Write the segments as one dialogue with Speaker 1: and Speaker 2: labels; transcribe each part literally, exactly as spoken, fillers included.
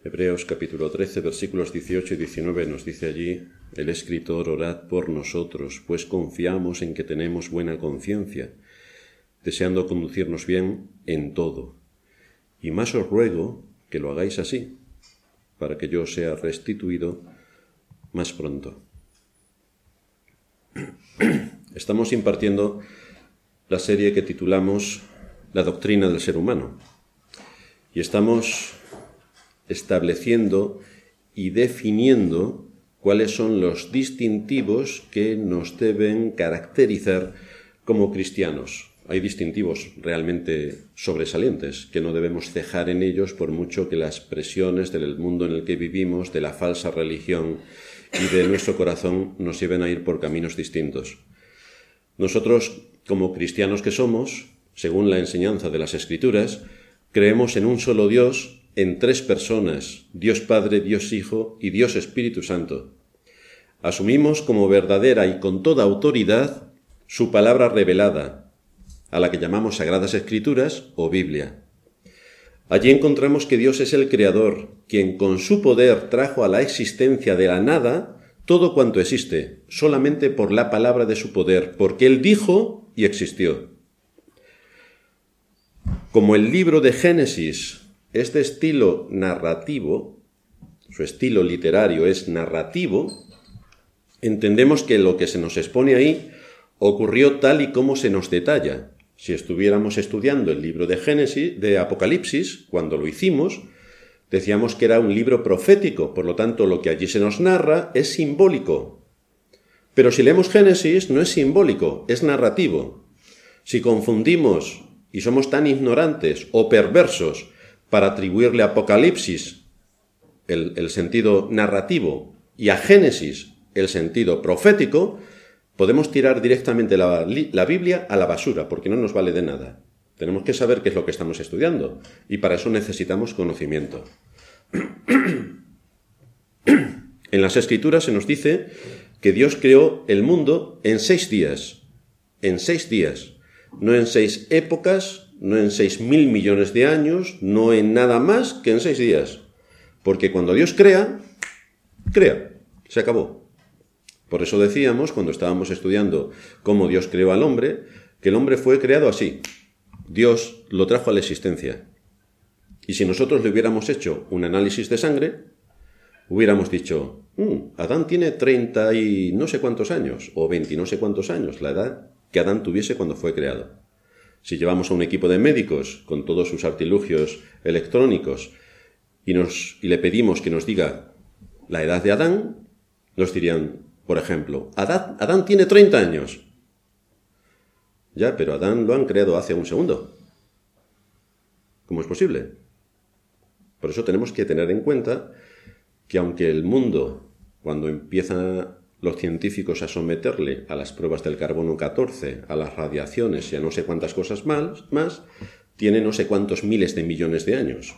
Speaker 1: Hebreos capítulo trece, versículos dieciocho y diecinueve nos dice allí el escritor: orad por nosotros, pues confiamos en que tenemos buena conciencia, deseando conducirnos bien en todo. Y más os ruego que lo hagáis así, para que yo sea restituido más pronto. Estamos impartiendo la serie que titulamos La doctrina del ser humano, y estamos estableciendo y definiendo cuáles son los distintivos que nos deben caracterizar como cristianos. Hay distintivos realmente sobresalientes, que no debemos cejar en ellos por mucho que las presiones del mundo en el que vivimos, de la falsa religión y de nuestro corazón nos lleven a ir por caminos distintos. Nosotros, como cristianos que somos, según la enseñanza de las Escrituras, creemos en un solo Dios, en tres personas: Dios Padre, Dios Hijo y Dios Espíritu Santo. Asumimos como verdadera y con toda autoridad su palabra revelada, a la que llamamos Sagradas Escrituras o Biblia. Allí encontramos que Dios es el Creador, quien con su poder trajo a la existencia de la nada todo cuanto existe, solamente por la palabra de su poder, porque Él dijo y existió. Como el libro de Génesis es de estilo narrativo, su estilo literario es narrativo, entendemos que lo que se nos expone ahí ocurrió tal y como se nos detalla. Si estuviéramos estudiando el libro de Génesis, de Apocalipsis, cuando lo hicimos, decíamos que era un libro profético, por lo tanto lo que allí se nos narra es simbólico. Pero si leemos Génesis no es simbólico, es narrativo. Si confundimos y somos tan ignorantes o perversos para atribuirle a Apocalipsis el, el sentido narrativo y a Génesis el sentido profético, podemos tirar directamente la, la Biblia a la basura, porque no nos vale de nada. Tenemos que saber qué es lo que estamos estudiando, y para eso necesitamos conocimiento. En las Escrituras se nos dice que Dios creó el mundo en seis días. En seis días. No en seis épocas, no en seis mil millones de años, no en nada más que en seis días. Porque cuando Dios crea, crea. Se acabó. Por eso decíamos, cuando estábamos estudiando cómo Dios creó al hombre, que el hombre fue creado así. Dios lo trajo a la existencia. Y si nosotros le hubiéramos hecho un análisis de sangre, hubiéramos dicho, mmm, Adán tiene treinta y no sé cuántos años, o veinte y no sé cuántos años, la edad que Adán tuviese cuando fue creado. Si llevamos a un equipo de médicos con todos sus artilugios electrónicos y, nos, y le pedimos que nos diga la edad de Adán, nos dirían, por ejemplo, Adán, Adán tiene treinta años. Ya, pero Adán lo han creado hace un segundo. ¿Cómo es posible? Por eso tenemos que tener en cuenta que aunque el mundo, cuando empiezan los científicos a someterle a las pruebas del carbono catorce, a las radiaciones y a no sé cuántas cosas más, más, tiene no sé cuántos miles de millones de años.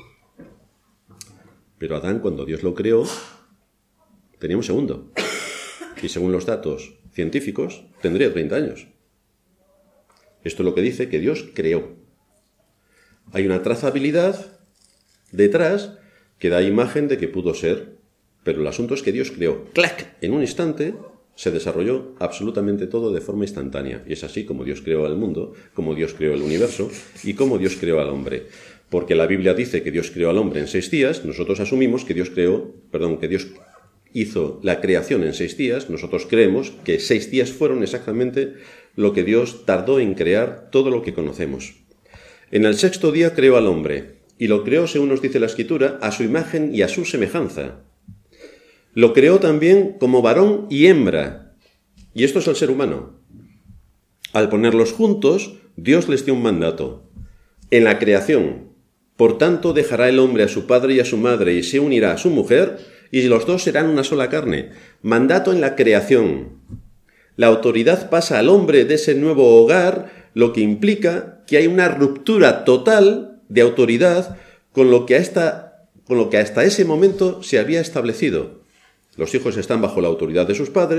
Speaker 1: Pero Adán, cuando Dios lo creó, tenía un segundo. Y según los datos científicos, tendría treinta años. Esto es lo que dice que Dios creó. Hay una trazabilidad detrás que da imagen de que pudo ser, pero el asunto es que Dios creó. ¡Clac! En un instante se desarrolló absolutamente todo de forma instantánea. Y es así como Dios creó al mundo, como Dios creó el universo y como Dios creó al hombre. Porque la Biblia dice que Dios creó al hombre en seis días, nosotros asumimos que Dios creó, perdón, que Dios hizo la creación en seis días, nosotros creemos que seis días fueron exactamente lo que Dios tardó en crear todo lo que conocemos. En el sexto día creó al hombre, y lo creó, según nos dice la Escritura, a su imagen y a su semejanza. Lo creó también como varón y hembra, y esto es el ser humano. Al ponerlos juntos, Dios les dio un mandato. En la creación, por tanto, dejará el hombre a su padre y a su madre, y se unirá a su mujer, y los dos serán una sola carne. Mandato en la creación. La autoridad pasa al hombre de ese nuevo hogar, lo que implica que hay una ruptura total de autoridad con lo que, esta, con lo que hasta ese momento se había establecido. Los hijos están bajo la autoridad de sus padres,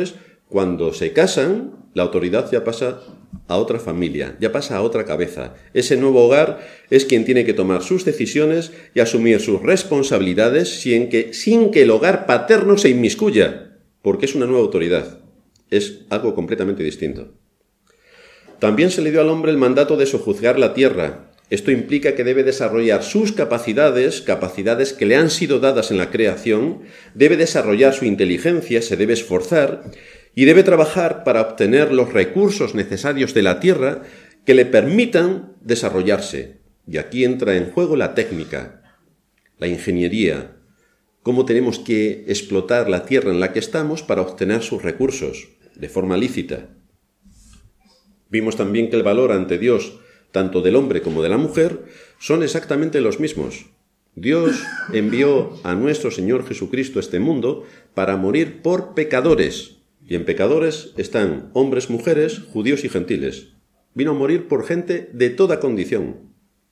Speaker 1: Cuando se casan, la autoridad ya pasa a otra familia, ya pasa a otra cabeza. Ese nuevo hogar es quien tiene que tomar sus decisiones y asumir sus responsabilidades sin que, sin que el hogar paterno se inmiscuya, porque es una nueva autoridad. Es algo completamente distinto. También se le dio al hombre el mandato de sojuzgar la tierra. Esto implica que debe desarrollar sus capacidades, capacidades que le han sido dadas en la creación, debe desarrollar su inteligencia, se debe esforzar y debe trabajar para obtener los recursos necesarios de la tierra que le permitan desarrollarse. Y aquí entra en juego la técnica, la ingeniería, cómo tenemos que explotar la tierra en la que estamos para obtener sus recursos de forma lícita. Vimos también que el valor ante Dios, tanto del hombre como de la mujer, son exactamente los mismos. Dios envió a nuestro Señor Jesucristo a este mundo para morir por pecadores. Y en pecadores están hombres, mujeres, judíos y gentiles. Vino a morir por gente de toda condición.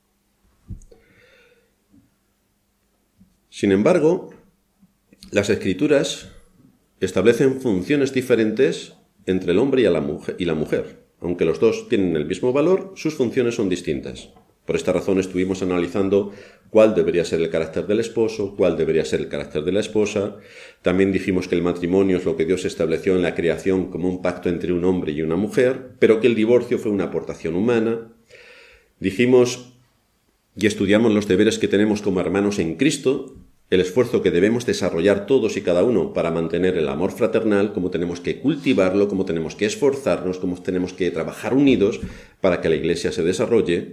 Speaker 1: Sin embargo, las Escrituras establecen funciones diferentes entre el hombre y la mujer, y la mujer. Aunque los dos tienen el mismo valor, sus funciones son distintas. Por esta razón estuvimos analizando cuál debería ser el carácter del esposo, cuál debería ser el carácter de la esposa. También dijimos que el matrimonio es lo que Dios estableció en la creación como un pacto entre un hombre y una mujer, pero que el divorcio fue una aportación humana. Dijimos y estudiamos los deberes que tenemos como hermanos en Cristo, el esfuerzo que debemos desarrollar todos y cada uno para mantener el amor fraternal, cómo tenemos que cultivarlo, cómo tenemos que esforzarnos, cómo tenemos que trabajar unidos para que la Iglesia se desarrolle.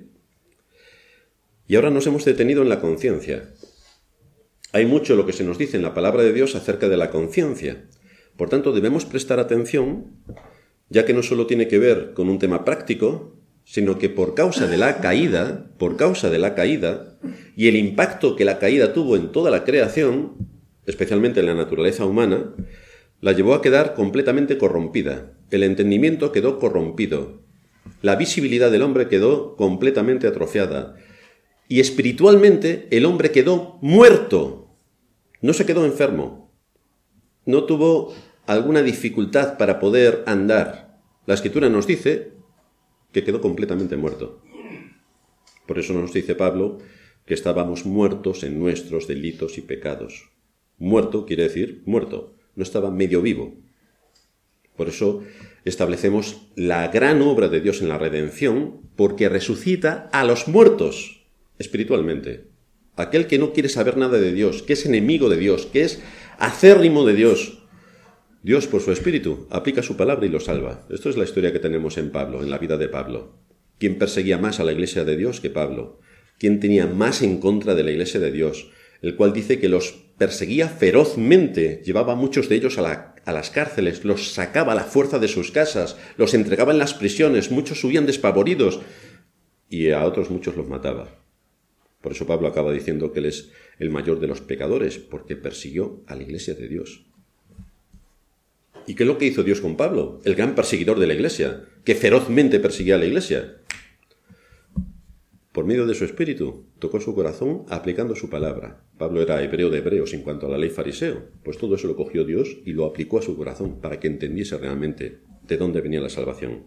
Speaker 1: Y ahora nos hemos detenido en la conciencia. Hay mucho lo que se nos dice en la palabra de Dios acerca de la conciencia. Por tanto, debemos prestar atención, ya que no solo tiene que ver con un tema práctico, sino que por causa de la caída, por causa de la caída, y el impacto que la caída tuvo en toda la creación, especialmente en la naturaleza humana, la llevó a quedar completamente corrompida. El entendimiento quedó corrompido. La visibilidad del hombre quedó completamente atrofiada. Y espiritualmente el hombre quedó muerto. No se quedó enfermo. No tuvo alguna dificultad para poder andar. La Escritura nos dice que quedó completamente muerto. Por eso nos dice Pablo que estábamos muertos en nuestros delitos y pecados. Muerto quiere decir muerto, no estaba medio vivo. Por eso establecemos la gran obra de Dios en la redención, porque resucita a los muertos espiritualmente. Aquel que no quiere saber nada de Dios, que es enemigo de Dios, que es acérrimo de Dios, Dios, por su Espíritu, aplica su palabra y lo salva. Esto es la historia que tenemos en Pablo, en la vida de Pablo. ¿Quién perseguía más a la Iglesia de Dios que Pablo? ¿Quién tenía más en contra de la Iglesia de Dios? El cual dice que los perseguía ferozmente, llevaba a muchos de ellos a, la, a las cárceles, los sacaba a la fuerza de sus casas, los entregaba en las prisiones, muchos huían despavoridos y a otros muchos los mataba. Por eso Pablo acaba diciendo que él es el mayor de los pecadores, porque persiguió a la Iglesia de Dios. ¿Y qué es lo que hizo Dios con Pablo? El gran perseguidor de la Iglesia, que ferozmente perseguía a la Iglesia. Por medio de su Espíritu, tocó su corazón aplicando su palabra. Pablo era hebreo de hebreos en cuanto a la ley fariseo. Pues todo eso lo cogió Dios y lo aplicó a su corazón para que entendiese realmente de dónde venía la salvación.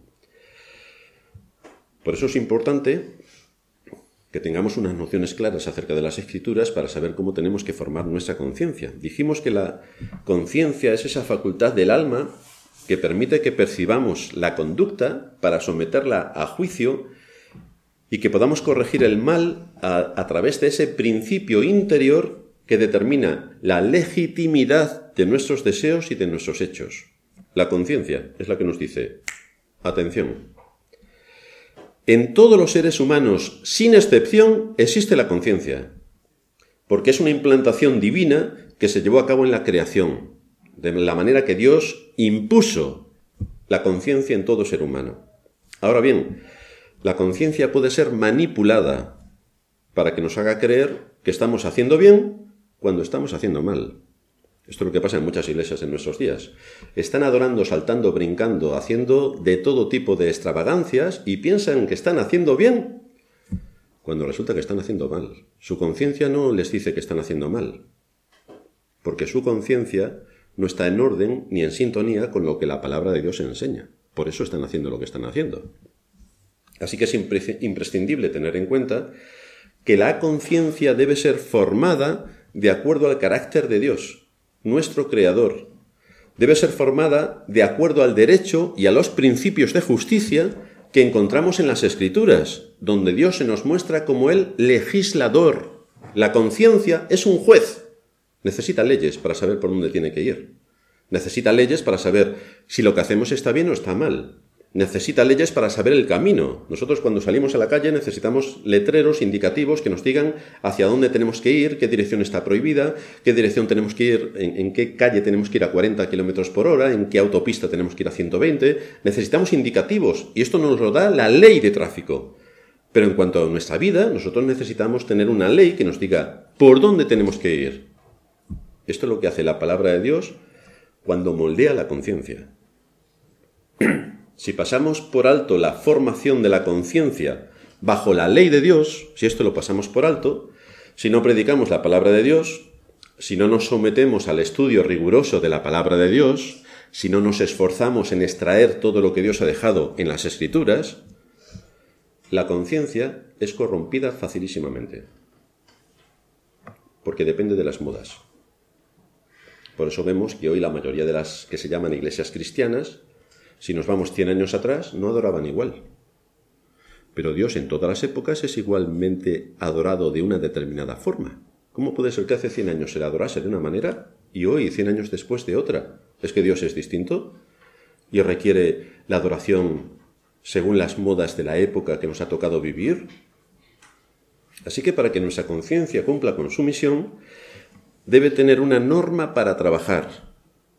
Speaker 1: Por eso es importante que tengamos unas nociones claras acerca de las Escrituras para saber cómo tenemos que formar nuestra conciencia. Dijimos que la conciencia es esa facultad del alma que permite que percibamos la conducta para someterla a juicio y que podamos corregir el mal a, a través de ese principio interior que determina la legitimidad de nuestros deseos y de nuestros hechos. La conciencia es la que nos dice, atención, en todos los seres humanos, sin excepción, existe la conciencia, porque es una implantación divina que se llevó a cabo en la creación, de la manera que Dios impuso la conciencia en todo ser humano. Ahora bien, la conciencia puede ser manipulada para que nos haga creer que estamos haciendo bien cuando estamos haciendo mal. Esto es lo que pasa en muchas iglesias en nuestros días. Están adorando, saltando, brincando, haciendo de todo tipo de extravagancias y piensan que están haciendo bien cuando resulta que están haciendo mal. Su conciencia no les dice que están haciendo mal, porque su conciencia no está en orden ni en sintonía con lo que la palabra de Dios enseña. Por eso están haciendo lo que están haciendo. Así que es imprescindible tener en cuenta que la conciencia debe ser formada de acuerdo al carácter de Dios, nuestro Creador. Debe ser formada de acuerdo al derecho y a los principios de justicia que encontramos en las Escrituras, donde Dios se nos muestra como el legislador. La conciencia es un juez. Necesita leyes para saber por dónde tiene que ir. Necesita leyes para saber si lo que hacemos está bien o está mal. Necesita leyes para saber el camino. Nosotros cuando salimos a la calle necesitamos letreros indicativos que nos digan hacia dónde tenemos que ir, qué dirección está prohibida, qué dirección tenemos que ir, en, en qué calle tenemos que ir a cuarenta kilómetros por hora, en qué autopista tenemos que ir a ciento veinte. Necesitamos indicativos y esto nos lo da la ley de tráfico. Pero en cuanto a nuestra vida, nosotros necesitamos tener una ley que nos diga por dónde tenemos que ir. Esto es lo que hace la palabra de Dios cuando moldea la conciencia. Si pasamos por alto la formación de la conciencia bajo la ley de Dios, si esto lo pasamos por alto, si no predicamos la palabra de Dios, si no nos sometemos al estudio riguroso de la palabra de Dios, si no nos esforzamos en extraer todo lo que Dios ha dejado en las Escrituras, la conciencia es corrompida facilísimamente, porque depende de las modas. Por eso vemos que hoy la mayoría de las que se llaman iglesias cristianas, si nos vamos cien años atrás, no adoraban igual. Pero Dios en todas las épocas es igualmente adorado de una determinada forma. ¿Cómo puede ser que hace cien años se le adorase de una manera y hoy, cien años después, de otra? ¿Es que Dios es distinto y requiere la adoración según las modas de la época que nos ha tocado vivir? Así que para que nuestra conciencia cumpla con su misión, debe tener una norma para trabajar.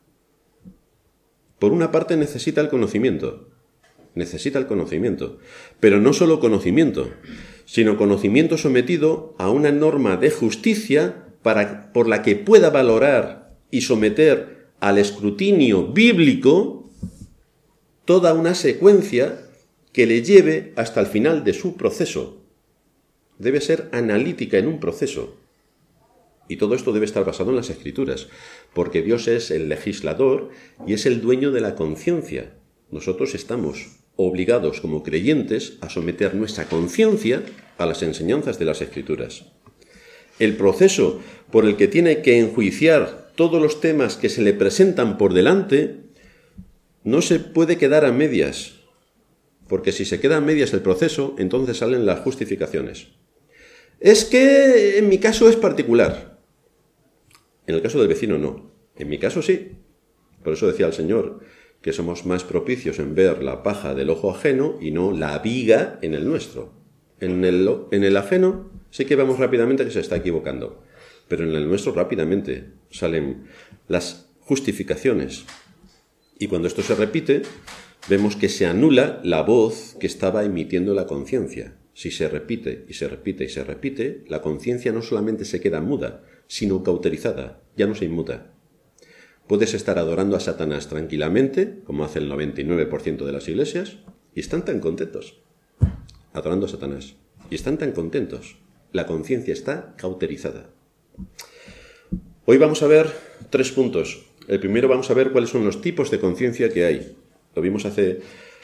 Speaker 1: Por una parte necesita el conocimiento, necesita el conocimiento, pero no solo conocimiento, sino conocimiento sometido a una norma de justicia para, por la que pueda valorar y someter al escrutinio bíblico toda una secuencia que le lleve hasta el final de su proceso. Debe ser analítica en un proceso. Y todo esto debe estar basado en las Escrituras, porque Dios es el legislador y es el dueño de la conciencia. Nosotros estamos obligados como creyentes a someter nuestra conciencia a las enseñanzas de las Escrituras. El proceso por el que tiene que enjuiciar todos los temas que se le presentan por delante no se puede quedar a medias, porque si se queda a medias el proceso, entonces salen las justificaciones. Es que en mi caso es particular. En el caso del vecino no. En mi caso sí. Por eso decía el Señor que somos más propicios en ver la paja del ojo ajeno y no la viga en el nuestro. En el, en el ajeno sí que vemos rápidamente que se está equivocando, pero en el nuestro rápidamente salen las justificaciones. Y cuando esto se repite, vemos que se anula la voz que estaba emitiendo la conciencia. Si se repite y se repite y se repite, la conciencia no solamente se queda muda, sino cauterizada, ya no se inmuta. Puedes estar adorando a Satanás tranquilamente, como hace el noventa y nueve por ciento de las iglesias, y están tan contentos, adorando a Satanás, y están tan contentos. La conciencia está cauterizada. Hoy vamos a ver tres puntos. El primero vamos a ver cuáles son los tipos de conciencia que hay. Lo vimos hace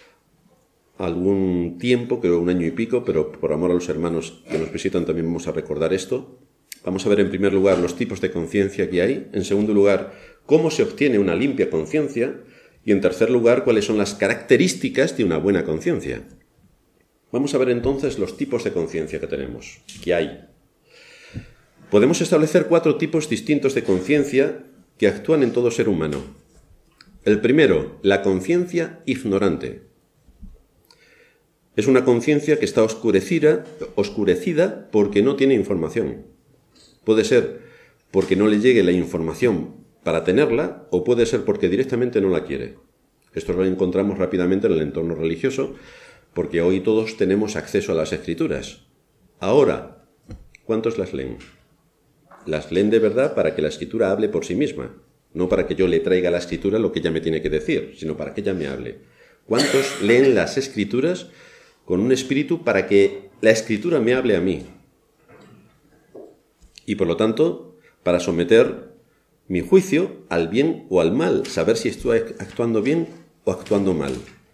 Speaker 1: algún tiempo, creo un año y pico, pero por amor a los hermanos que nos visitan también vamos a recordar esto. Vamos a ver en primer lugar los tipos de conciencia que hay, en segundo lugar cómo se obtiene una limpia conciencia y en tercer lugar cuáles son las características de una buena conciencia. Vamos a ver entonces los tipos de conciencia que tenemos, que hay. Podemos establecer cuatro tipos distintos de conciencia que actúan en todo ser humano. El primero, la conciencia ignorante. Es una conciencia que está oscurecida, oscurecida porque no tiene información. Puede ser porque no le llegue la información para tenerla, o puede ser porque directamente no la quiere. Esto lo encontramos rápidamente en el entorno religioso, porque hoy todos tenemos acceso a las Escrituras. Ahora, ¿cuántos las leen? Las leen de verdad para que la Escritura hable por sí misma, no para que yo le traiga a la Escritura lo que ella me tiene que decir, sino para que ella me hable. ¿Cuántos leen las Escrituras con un espíritu para que la Escritura me hable a mí? Y por lo tanto, para someter Mi juicio al bien o al mal, saber si estoy actuando bien o actuando mal.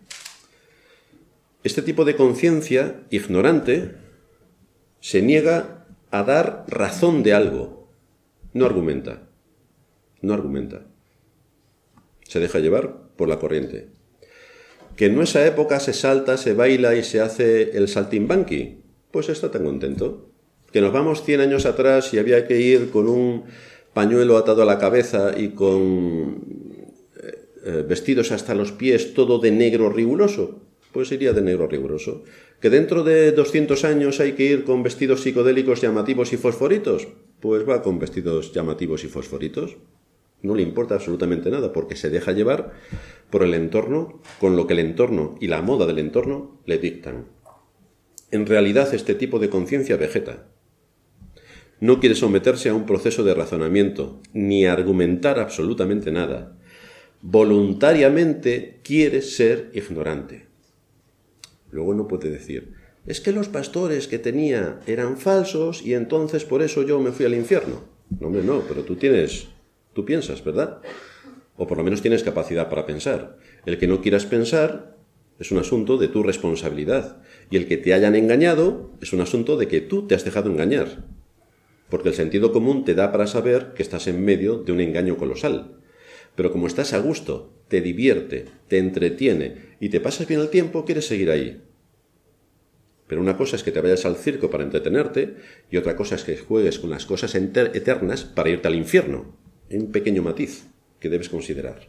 Speaker 1: Este tipo de conciencia ignorante se niega a dar razón de algo, no argumenta, no argumenta. Se deja llevar por la corriente. Que en nuestra época se salta, se baila y se hace el saltimbanqui, pues está tan contento. Que nos vamos cien años atrás y había que ir con un pañuelo atado a la cabeza y con eh, vestidos hasta los pies, todo de negro riguroso, pues iría de negro riguroso. Que dentro de doscientos años hay que ir con vestidos psicodélicos llamativos y fosforitos, pues va con vestidos llamativos y fosforitos. No le importa absolutamente nada, porque se deja llevar por el entorno, con lo que el entorno y la moda del entorno le dictan. En realidad, este tipo de conciencia vegeta. No quiere someterse a un proceso de razonamiento, ni argumentar absolutamente nada. Voluntariamente quiere ser ignorante. Luego no puede decir, es que los pastores que tenía eran falsos y entonces por eso yo me fui al infierno. No, hombre, no, pero tú tienes... Tú piensas, ¿verdad? O por lo menos tienes capacidad para pensar. El que no quieras pensar es un asunto de tu responsabilidad. Y el que te hayan engañado es un asunto de que tú te has dejado engañar. Porque el sentido común te da para saber que estás en medio de un engaño colosal. Pero como estás a gusto, te divierte, te entretiene y te pasas bien el tiempo, quieres seguir ahí. Pero una cosa es que te vayas al circo para entretenerte y otra cosa es que juegues con las cosas eternas para irte al infierno. Un pequeño matiz que debes considerar.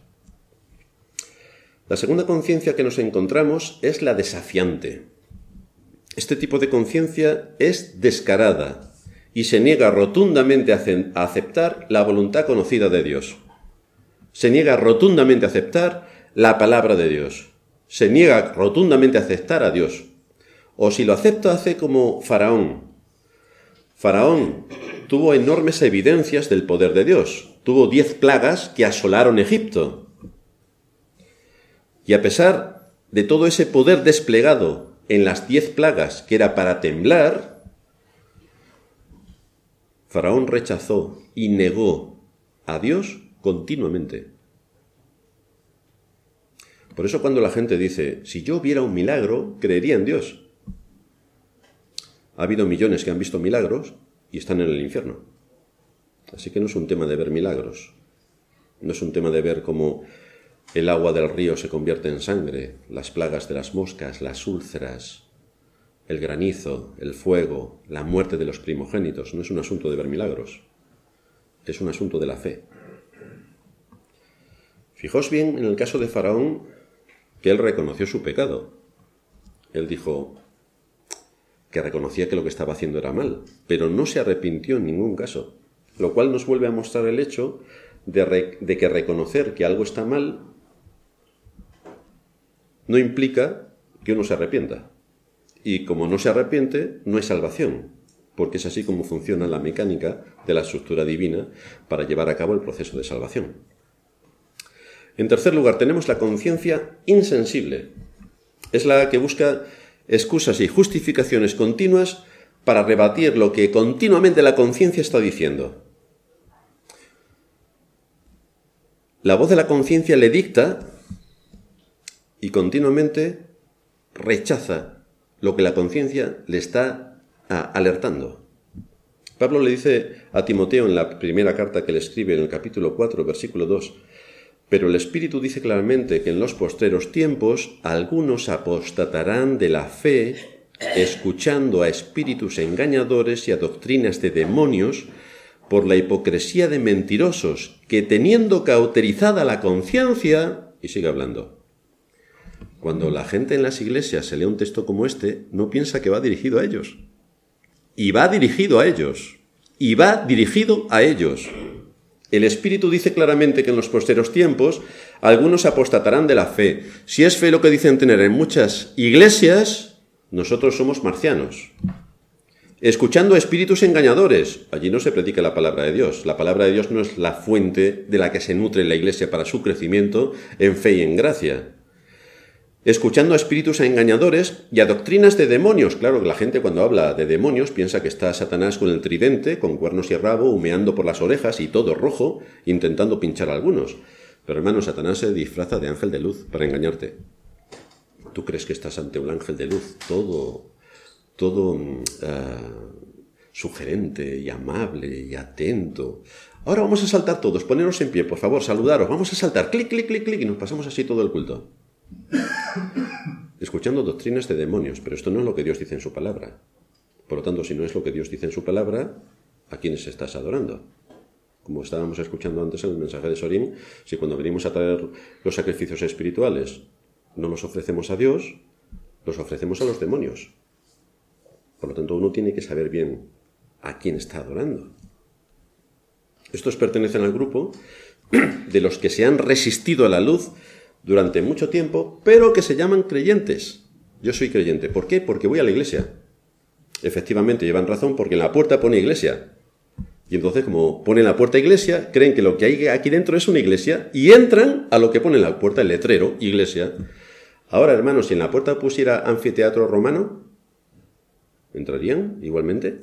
Speaker 1: La segunda conciencia que nos encontramos es la desafiante. Este tipo de conciencia es descarada y se niega rotundamente a aceptar la voluntad conocida de Dios. Se niega rotundamente a aceptar la palabra de Dios. Se niega rotundamente a aceptar a Dios. O si lo acepta, hace como Faraón. Faraón tuvo enormes evidencias del poder de Dios. Tuvo diez plagas que asolaron Egipto. Y a pesar de todo ese poder desplegado en las diez plagas que era para temblar, Faraón rechazó y negó a Dios continuamente. Por eso cuando la gente dice, si yo viera un milagro, creería en Dios. Ha habido millones que han visto milagros y están en el infierno. Así que no es un tema de ver milagros. No es un tema de ver cómo el agua del río se convierte en sangre, las plagas de las moscas, las úlceras, el granizo, el fuego, la muerte de los primogénitos. No es un asunto de ver milagros. Es un asunto de la fe. Fijaos bien en el caso de Faraón, que él reconoció su pecado. Él dijo que reconocía que lo que estaba haciendo era mal, pero no se arrepintió en ningún caso. Lo cual nos vuelve a mostrar el hecho de, re, de que reconocer que algo está mal no implica que uno se arrepienta. Y como no se arrepiente, no hay salvación, porque es así como funciona la mecánica de la estructura divina para llevar a cabo el proceso de salvación. En tercer lugar, tenemos la conciencia insensible. Es la que busca excusas y justificaciones continuas para rebatir lo que continuamente la conciencia está diciendo. La voz de la conciencia le dicta y continuamente rechaza lo que la conciencia le está alertando. Pablo le dice a Timoteo en la primera carta que le escribe en el capítulo cuatro, versículo dos, pero el Espíritu dice claramente que en los postreros tiempos algunos apostatarán de la fe, escuchando a espíritus engañadores y a doctrinas de demonios, por la hipocresía de mentirosos, que teniendo cauterizada la conciencia, y sigue hablando. Cuando la gente en las iglesias se lee un texto como este, no piensa que va dirigido a ellos. Y va dirigido a ellos. Y va dirigido a ellos. El Espíritu dice claramente que en los postreros tiempos algunos apostatarán de la fe. Si es fe lo que dicen tener en muchas iglesias, nosotros somos marcianos. Escuchando a espíritus engañadores. Allí no se predica la palabra de Dios. La palabra de Dios no es la fuente de la que se nutre la iglesia para su crecimiento en fe y en gracia. escuchando a espíritus engañadores y a doctrinas de demonios. Claro que la gente cuando habla de demonios piensa que está Satanás con el tridente, con cuernos y rabo, humeando por las orejas y todo rojo, intentando pinchar a algunos. Pero hermano, Satanás se disfraza de ángel de luz para engañarte. Tú crees que estás ante un ángel de luz, todo, todo uh, sugerente y amable y atento. Ahora vamos a saltar todos, poneros en pie, por favor, saludaros, vamos a saltar, clic, clic, clic, clic, y nos pasamos así todo el culto. Escuchando doctrinas de demonios, pero esto no es lo que Dios dice en su palabra. Por lo tanto, si no es lo que Dios dice en su palabra, ¿a quiénes estás adorando? Como estábamos escuchando antes en el mensaje de Sorín, si cuando venimos a traer los sacrificios espirituales no los ofrecemos a Dios, los ofrecemos a los demonios. Por lo tanto, uno tiene que saber bien a quién está adorando. Estos pertenecen al grupo de los que se han resistido a la luz durante mucho tiempo, pero que se llaman creyentes. Yo soy creyente. ¿Por qué? Porque voy a la iglesia. Efectivamente, llevan razón, porque en la puerta pone iglesia. Y entonces, como pone en la puerta iglesia, creen que lo que hay aquí dentro es una iglesia y entran a lo que pone en la puerta el letrero, iglesia. Ahora, hermanos, si en la puerta pusiera anfiteatro romano, ¿entrarían igualmente?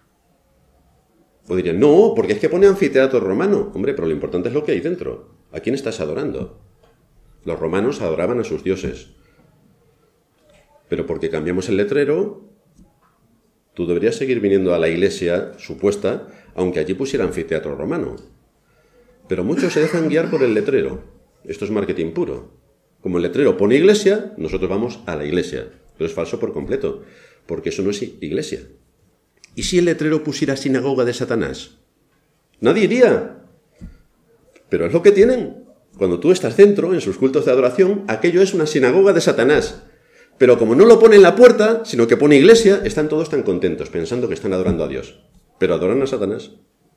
Speaker 1: O dirían, no, porque es que pone anfiteatro romano. Hombre, pero lo importante es lo que hay dentro. ¿A quién estás adorando? Los romanos adoraban a sus dioses. Pero porque cambiamos el letrero, tú deberías seguir viniendo a la iglesia supuesta, aunque allí pusiera anfiteatro romano. Pero muchos se dejan guiar por el letrero. Esto es marketing puro. Como el letrero pone iglesia, nosotros vamos a la iglesia. Pero es falso por completo, porque eso no es iglesia. ¿Y si el letrero pusiera sinagoga de Satanás? Nadie iría. Pero es lo que tienen. Cuando tú estás dentro, en sus cultos de adoración, aquello es una sinagoga de Satanás. Pero como no lo pone en la puerta, sino que pone iglesia, están todos tan contentos, pensando que están adorando a Dios. Pero adoran a Satanás.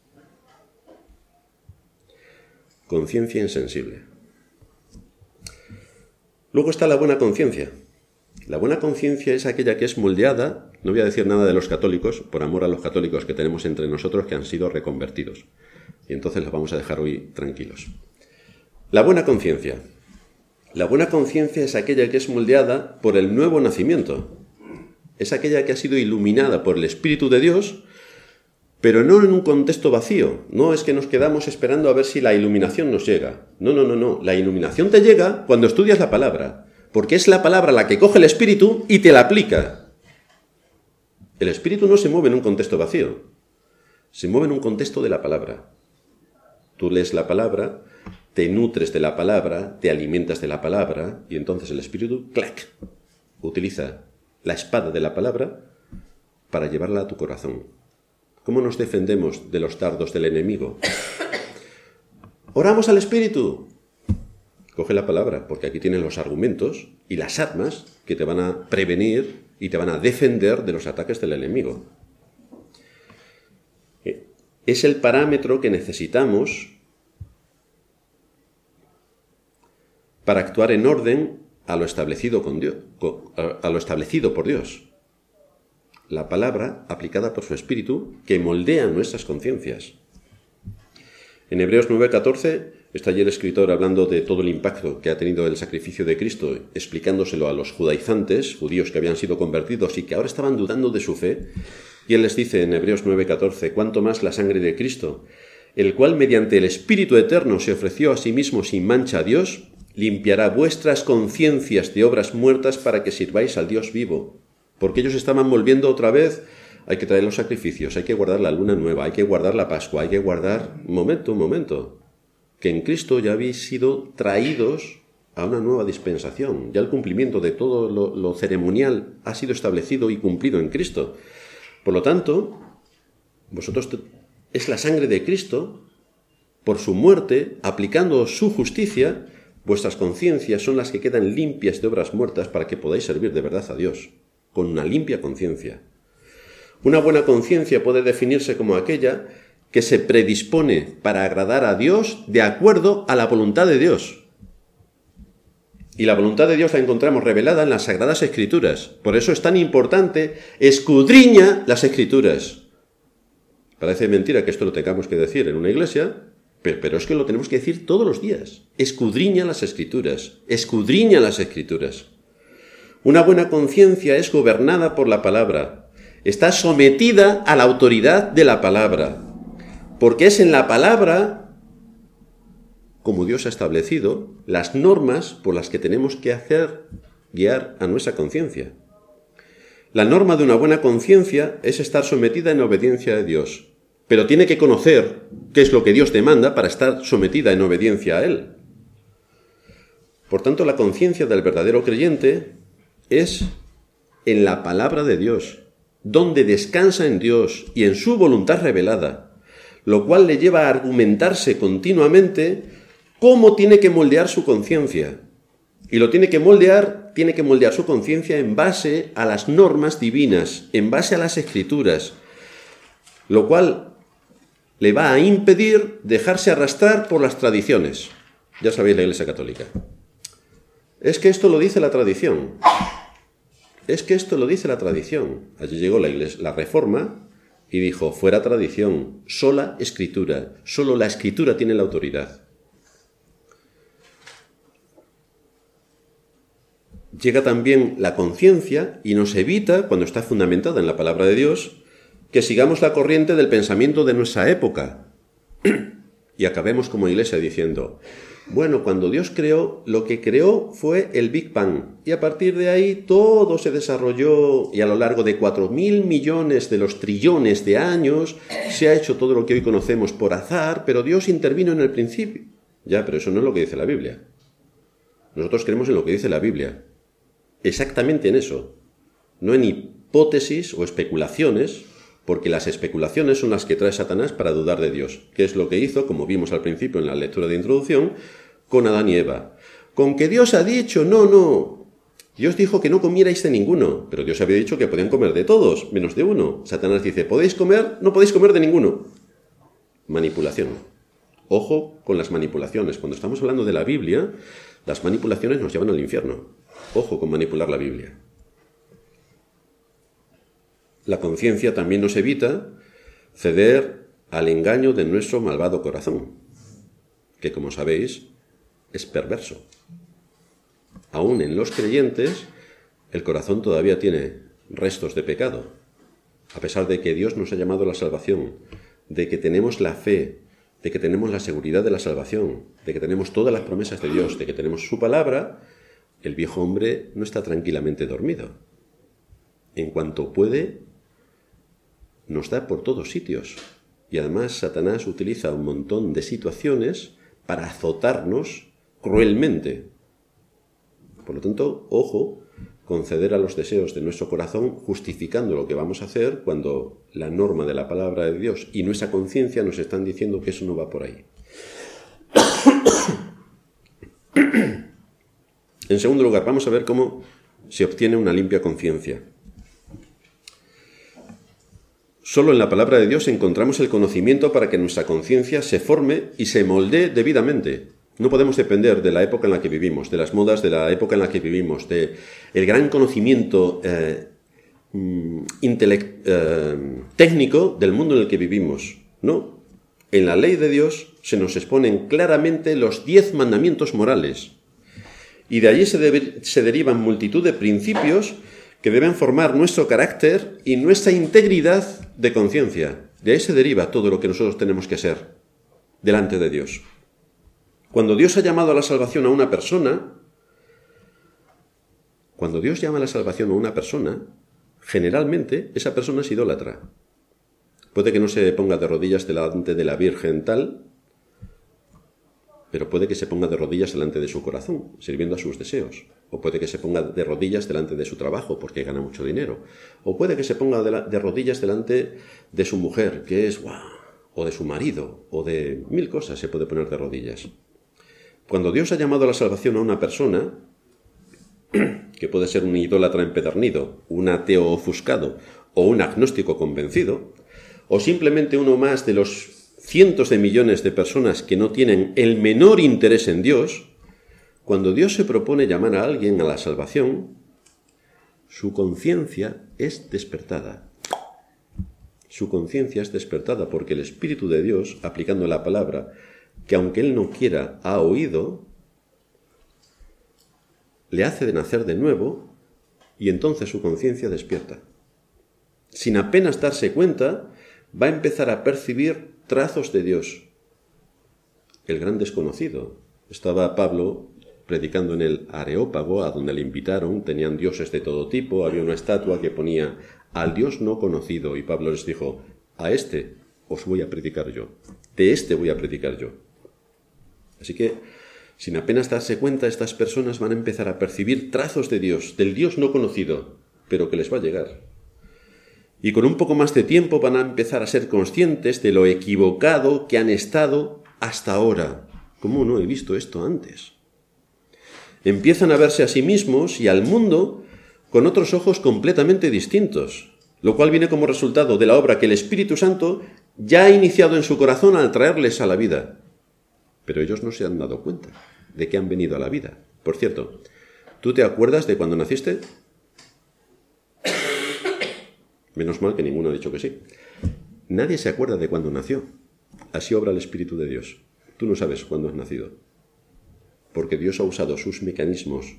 Speaker 1: Conciencia insensible. Luego está la buena conciencia. La buena conciencia es aquella que es moldeada, no voy a decir nada de los católicos, por amor a los católicos que tenemos entre nosotros que han sido reconvertidos. Y entonces los vamos a dejar hoy tranquilos. La buena conciencia. La buena conciencia es aquella que es moldeada por el nuevo nacimiento. Es aquella que ha sido iluminada por el Espíritu de Dios, pero no en un contexto vacío. No es que nos quedamos esperando a ver si la iluminación nos llega. No, no, no, no. La iluminación te llega cuando estudias la palabra, porque es la palabra la que coge el Espíritu y te la aplica. El Espíritu no se mueve en un contexto vacío. Se mueve en un contexto de la palabra. Tú lees la palabra, te nutres de la palabra, te alimentas de la palabra, y entonces el Espíritu, clac, utiliza la espada de la palabra para llevarla a tu corazón. ¿Cómo nos defendemos de los dardos del enemigo? Oramos al Espíritu. Coge la palabra, porque aquí tienes los argumentos y las armas que te van a prevenir y te van a defender de los ataques del enemigo. Es el parámetro que necesitamos para actuar en orden a lo establecido, con Dios, a lo establecido por Dios. La palabra aplicada por su Espíritu que moldea nuestras conciencias. En Hebreos nueve catorce está allí el escritor hablando de todo el impacto que ha tenido el sacrificio de Cristo, explicándoselo a los judaizantes, judíos que habían sido convertidos y que ahora estaban dudando de su fe. Y él les dice en Hebreos nueve catorce, «Cuánto más la sangre de Cristo, el cual mediante el Espíritu eterno se ofreció a sí mismo sin mancha a Dios, limpiará vuestras conciencias de obras muertas para que sirváis al Dios vivo». Porque ellos estaban volviendo otra vez, hay que traer los sacrificios, hay que guardar la luna nueva, hay que guardar la Pascua, hay que guardar... Un momento, un momento. Que en Cristo ya habéis sido traídos a una nueva dispensación. Ya el cumplimiento de todo lo, lo ceremonial ha sido establecido y cumplido en Cristo. Por lo tanto, vosotros es la sangre de Cristo, por su muerte, aplicando su justicia, vuestras conciencias son las que quedan limpias de obras muertas para que podáis servir de verdad a Dios, con una limpia conciencia. Una buena conciencia puede definirse como aquella que se predispone para agradar a Dios de acuerdo a la voluntad de Dios. Y la voluntad de Dios la encontramos revelada en las Sagradas Escrituras. Por eso es tan importante, escudriña las Escrituras. Parece mentira que esto lo tengamos que decir en una iglesia, pero es que lo tenemos que decir todos los días. Escudriña las Escrituras, escudriña las Escrituras. Una buena conciencia es gobernada por la palabra, está sometida a la autoridad de la palabra, porque es en la palabra, como Dios ha establecido, las normas por las que tenemos que hacer guiar a nuestra conciencia. La norma de una buena conciencia es estar sometida en obediencia a Dios, pero tiene que conocer qué es lo que Dios demanda para estar sometida en obediencia a Él. Por tanto, la conciencia del verdadero creyente es en la palabra de Dios, donde descansa en Dios y en su voluntad revelada, lo cual le lleva a argumentarse continuamente cómo tiene que moldear su conciencia. Y lo tiene que moldear, tiene que moldear su conciencia en base a las normas divinas, en base a las Escrituras, lo cual le va a impedir dejarse arrastrar por las tradiciones. Ya sabéis la Iglesia Católica. Es que esto lo dice la tradición. Es que esto lo dice la tradición. Allí llegó la, iglesia, la Reforma y dijo, fuera tradición, sola Escritura. Solo la Escritura tiene la autoridad. Llega también la conciencia y nos evita, cuando está fundamentada en la palabra de Dios, que sigamos la corriente del pensamiento de nuestra época y acabemos como iglesia diciendo, bueno, cuando Dios creó, lo que creó fue el Big Bang y a partir de ahí todo se desarrolló y a lo largo de cuatro mil millones de los trillones de años se ha hecho todo lo que hoy conocemos por azar, pero Dios intervino en el principio. Ya, pero eso no es lo que dice la Biblia. Nosotros creemos en lo que dice la Biblia. Exactamente en eso, no en hipótesis o especulaciones, porque las especulaciones son las que trae Satanás para dudar de Dios, que es lo que hizo, como vimos al principio en la lectura de introducción, con Adán y Eva. Con que Dios ha dicho, no, no, Dios dijo que no comierais de ninguno, pero Dios había dicho que podían comer de todos, menos de uno. Satanás dice, ¿podéis comer? No podéis comer de ninguno. Manipulación. Ojo con las manipulaciones. Cuando estamos hablando de la Biblia, las manipulaciones nos llevan al infierno. Ojo con manipular la Biblia. La conciencia también nos evita ceder al engaño de nuestro malvado corazón, que como sabéis es perverso. Aún en los creyentes, el corazón todavía tiene restos de pecado, a pesar de que Dios nos ha llamado a la salvación, de que tenemos la fe, de que tenemos la seguridad de la salvación, de que tenemos todas las promesas de Dios, de que tenemos su palabra. El viejo hombre no está tranquilamente dormido. En cuanto puede, nos da por todos sitios. Y además Satanás utiliza un montón de situaciones para azotarnos cruelmente. Por lo tanto, ojo con ceder a los deseos de nuestro corazón, justificando lo que vamos a hacer cuando la norma de la palabra de Dios y nuestra conciencia nos están diciendo que eso no va por ahí. En segundo lugar, vamos a ver cómo se obtiene una limpia conciencia. Solo en la palabra de Dios encontramos el conocimiento para que nuestra conciencia se forme y se moldee debidamente. No podemos depender de la época en la que vivimos, de las modas de la época en la que vivimos, de el gran conocimiento eh, intelect, eh, técnico del mundo en el que vivimos. No. En la ley de Dios se nos exponen claramente los diez mandamientos morales. Y de allí se, debe, se derivan multitud de principios que deben formar nuestro carácter y nuestra integridad de conciencia. De ahí se deriva todo lo que nosotros tenemos que ser delante de Dios. Cuando Dios ha llamado a la salvación a una persona, cuando Dios llama a la salvación a una persona, generalmente esa persona es idólatra. Puede que no se ponga de rodillas delante de la Virgen tal, pero puede que se ponga de rodillas delante de su corazón, sirviendo a sus deseos. O puede que se ponga de rodillas delante de su trabajo, porque gana mucho dinero. O puede que se ponga de, la, de rodillas delante de su mujer, que es guau, o de su marido, o de mil cosas se puede poner de rodillas. Cuando Dios ha llamado a la salvación a una persona, que puede ser un idólatra empedernido, un ateo ofuscado, o un agnóstico convencido, o simplemente uno más de los cientos de millones de personas que no tienen el menor interés en Dios, cuando Dios se propone llamar a alguien a la salvación, su conciencia es despertada. Su conciencia es despertada porque el Espíritu de Dios, aplicando la palabra, que aunque él no quiera, ha oído, le hace de nacer de nuevo y entonces su conciencia despierta. Sin apenas darse cuenta, va a empezar a percibir trazos de Dios. El gran desconocido. Estaba Pablo predicando en el Areópago, a donde le invitaron, tenían dioses de todo tipo, había una estatua que ponía al Dios no conocido, y Pablo les dijo, a este os voy a predicar yo, de este voy a predicar yo. Así que, sin apenas darse cuenta, estas personas van a empezar a percibir trazos de Dios, del Dios no conocido, pero que les va a llegar. Y con un poco más de tiempo van a empezar a ser conscientes de lo equivocado que han estado hasta ahora. ¿Cómo no he visto esto antes? Empiezan a verse a sí mismos y al mundo con otros ojos completamente distintos, lo cual viene como resultado de la obra que el Espíritu Santo ya ha iniciado en su corazón al traerles a la vida. Pero ellos no se han dado cuenta de que han venido a la vida. Por cierto, ¿tú te acuerdas de cuando naciste? Menos mal que ninguno ha dicho que sí. Nadie se acuerda de cuándo nació. Así obra el Espíritu de Dios. Tú no sabes cuándo has nacido. Porque Dios ha usado sus mecanismos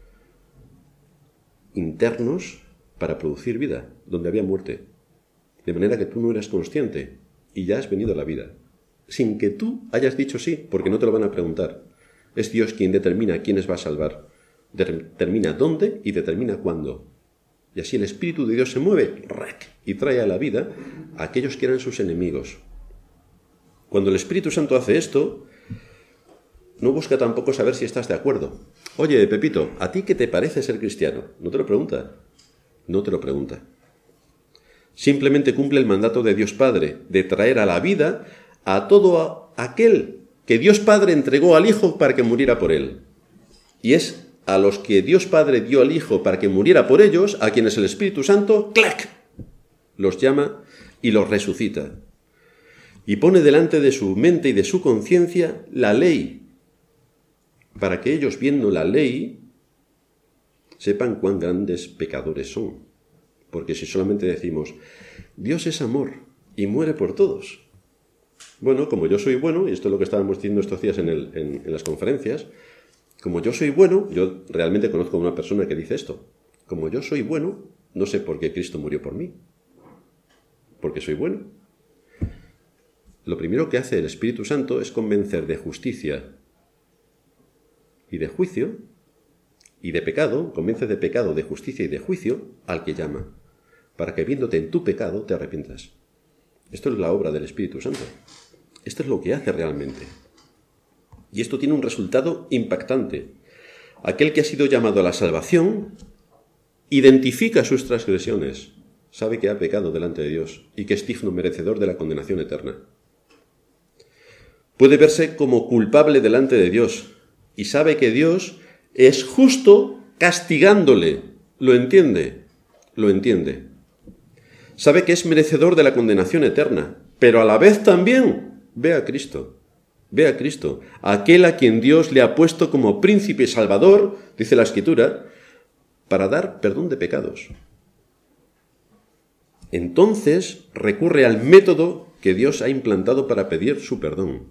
Speaker 1: internos para producir vida, donde había muerte. De manera que tú no eras consciente y ya has venido a la vida. Sin que tú hayas dicho sí, porque no te lo van a preguntar. Es Dios quien determina quiénes va a salvar. Determina dónde y determina cuándo. Y así el Espíritu de Dios se mueve y trae a la vida a aquellos que eran sus enemigos. Cuando el Espíritu Santo hace esto, no busca tampoco saber si estás de acuerdo. Oye, Pepito, ¿a ti qué te parece ser cristiano? No te lo pregunta. No te lo pregunta. Simplemente cumple el mandato de Dios Padre, de traer a la vida a todo aquel que Dios Padre entregó al Hijo para que muriera por él. Y es a los que Dios Padre dio al Hijo para que muriera por ellos, a quienes el Espíritu Santo, ¡clac!, los llama y los resucita. Y pone delante de su mente y de su conciencia la ley, para que ellos, viendo la ley, sepan cuán grandes pecadores son. Porque si solamente decimos, Dios es amor y muere por todos. Bueno, como yo soy bueno, y esto es lo que estábamos diciendo estos días en, el, en, en las conferencias, como yo soy bueno, yo realmente conozco a una persona que dice esto, como yo soy bueno, no sé por qué Cristo murió por mí. Porque soy bueno. Lo primero que hace el Espíritu Santo es convencer de justicia y de juicio, y de pecado, convence de pecado, de justicia y de juicio al que llama, para que viéndote en tu pecado te arrepientas. Esto es la obra del Espíritu Santo. Esto es lo que hace realmente. Y esto tiene un resultado impactante. Aquel que ha sido llamado a la salvación identifica sus transgresiones, sabe que ha pecado delante de Dios y que es digno merecedor de la condenación eterna. Puede verse como culpable delante de Dios y sabe que Dios es justo castigándole. ¿Lo entiende? Lo entiende. Sabe que es merecedor de la condenación eterna, pero a la vez también ve a Cristo. Ve a Cristo, aquel a quien Dios le ha puesto como príncipe y salvador, dice la Escritura, para dar perdón de pecados. Entonces recurre al método que Dios ha implantado para pedir su perdón: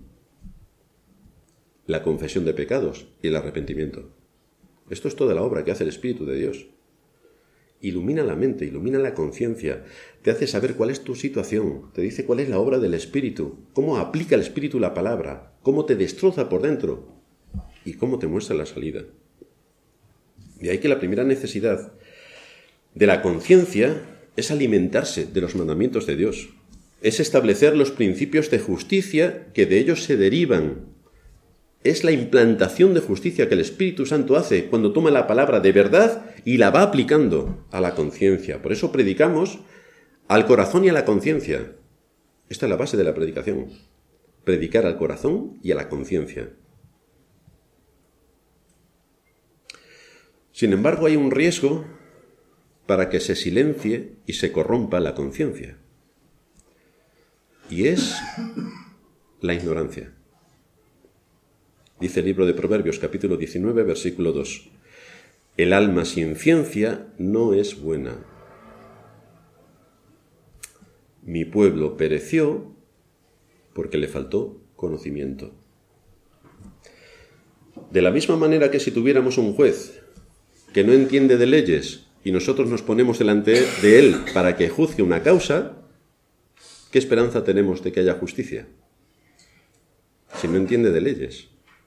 Speaker 1: la confesión de pecados y el arrepentimiento. Esto es toda la obra que hace el Espíritu de Dios. Ilumina la mente, ilumina la conciencia, te hace saber cuál es tu situación, te dice cuál es la obra del Espíritu, cómo aplica el Espíritu la palabra, cómo te destroza por dentro y cómo te muestra la salida. De ahí que la primera necesidad de la conciencia es alimentarse de los mandamientos de Dios, es establecer los principios de justicia que de ellos se derivan. Es la implantación de justicia que el Espíritu Santo hace cuando toma la palabra de verdad y la va aplicando a la conciencia. Por eso predicamos al corazón y a la conciencia. Esta es la base de la predicación. Predicar al corazón y a la conciencia. Sin embargo, hay un riesgo para que se silencie y se corrompa la conciencia. Y es la ignorancia. Dice el libro de Proverbios, capítulo diecinueve, versículo dos. El alma sin ciencia no es buena. Mi pueblo pereció porque le faltó conocimiento. De la misma manera que si tuviéramos un juez que no entiende de leyes y nosotros nos ponemos delante de Él para que juzgue una causa, ¿qué esperanza tenemos de que haya justicia? Si no entiende de leyes.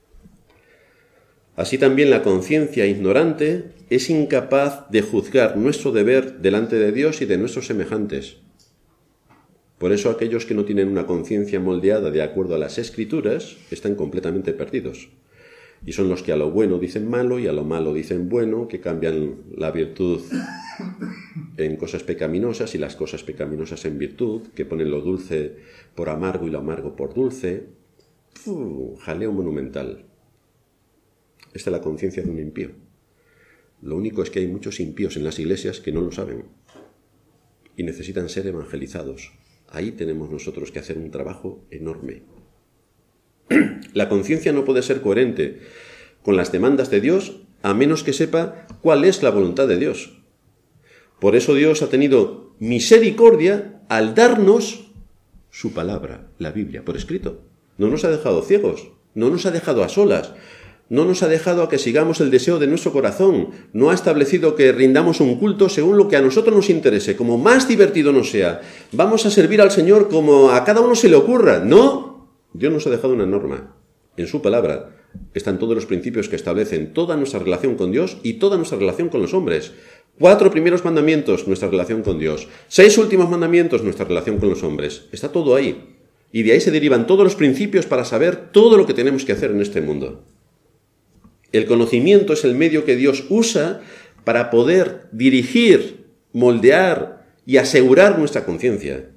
Speaker 1: Así también la conciencia ignorante es incapaz de juzgar nuestro deber delante de Dios y de nuestros semejantes. Por eso aquellos que no tienen una conciencia moldeada de acuerdo a las Escrituras están completamente perdidos. Y son los que a lo bueno dicen malo y a lo malo dicen bueno, que cambian la virtud en cosas pecaminosas y las cosas pecaminosas en virtud, que ponen lo dulce por amargo y lo amargo por dulce. Uf, jaleo monumental. Esta es la conciencia de un impío. Lo único es que hay muchos impíos en las iglesias que no lo saben y necesitan ser evangelizados. Ahí tenemos nosotros que hacer un trabajo enorme. La conciencia no puede ser coherente con las demandas de Dios a menos que sepa cuál es la voluntad de Dios. Por eso Dios ha tenido misericordia al darnos su palabra, la Biblia, por escrito. No nos ha dejado ciegos, no nos ha dejado a solas, no nos ha dejado a que sigamos el deseo de nuestro corazón, no ha establecido que rindamos un culto según lo que a nosotros nos interese, como más divertido nos sea. Vamos a servir al Señor como a cada uno se le ocurra. No, Dios nos ha dejado una norma. En su palabra están todos los principios que establecen toda nuestra relación con Dios y toda nuestra relación con los hombres. Cuatro primeros mandamientos, nuestra relación con Dios. Seis últimos mandamientos, nuestra relación con los hombres. Está todo ahí. Y de ahí se derivan todos los principios para saber todo lo que tenemos que hacer en este mundo. El conocimiento es el medio que Dios usa para poder dirigir, moldear y asegurar nuestra conciencia.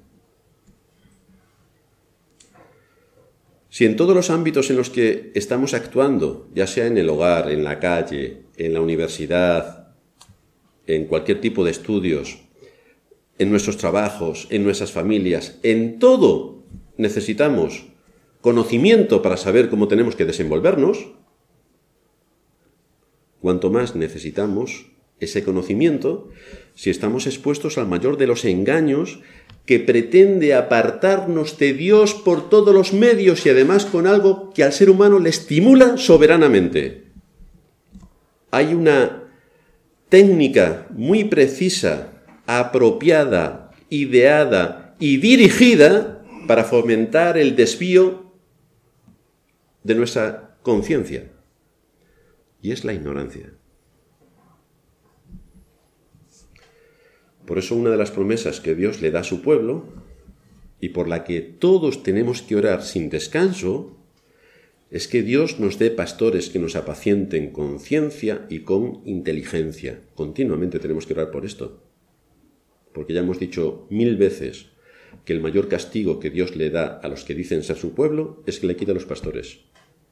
Speaker 1: Si en todos los ámbitos en los que estamos actuando, ya sea en el hogar, en la calle, en la universidad, en cualquier tipo de estudios, en nuestros trabajos, en nuestras familias, en todo necesitamos conocimiento para saber cómo tenemos que desenvolvernos, cuanto más necesitamos ese conocimiento si estamos expuestos al mayor de los engaños que pretende apartarnos de Dios por todos los medios y además con algo que al ser humano le estimula soberanamente. Hay una técnica muy precisa, apropiada, ideada y dirigida para fomentar el desvío de nuestra conciencia. Y es la ignorancia. Por eso una de las promesas que Dios le da a su pueblo, y por la que todos tenemos que orar sin descanso, es que Dios nos dé pastores que nos apacienten con ciencia y con inteligencia. Continuamente tenemos que orar por esto. Porque ya hemos dicho mil veces que el mayor castigo que Dios le da a los que dicen ser su pueblo es que le quita a los pastores.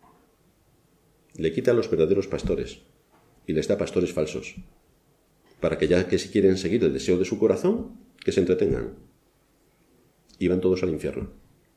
Speaker 1: Le quita a los verdaderos pastores y les da pastores falsos, para que ya que si quieren seguir el deseo de su corazón, que se entretengan. Y van todos al infierno.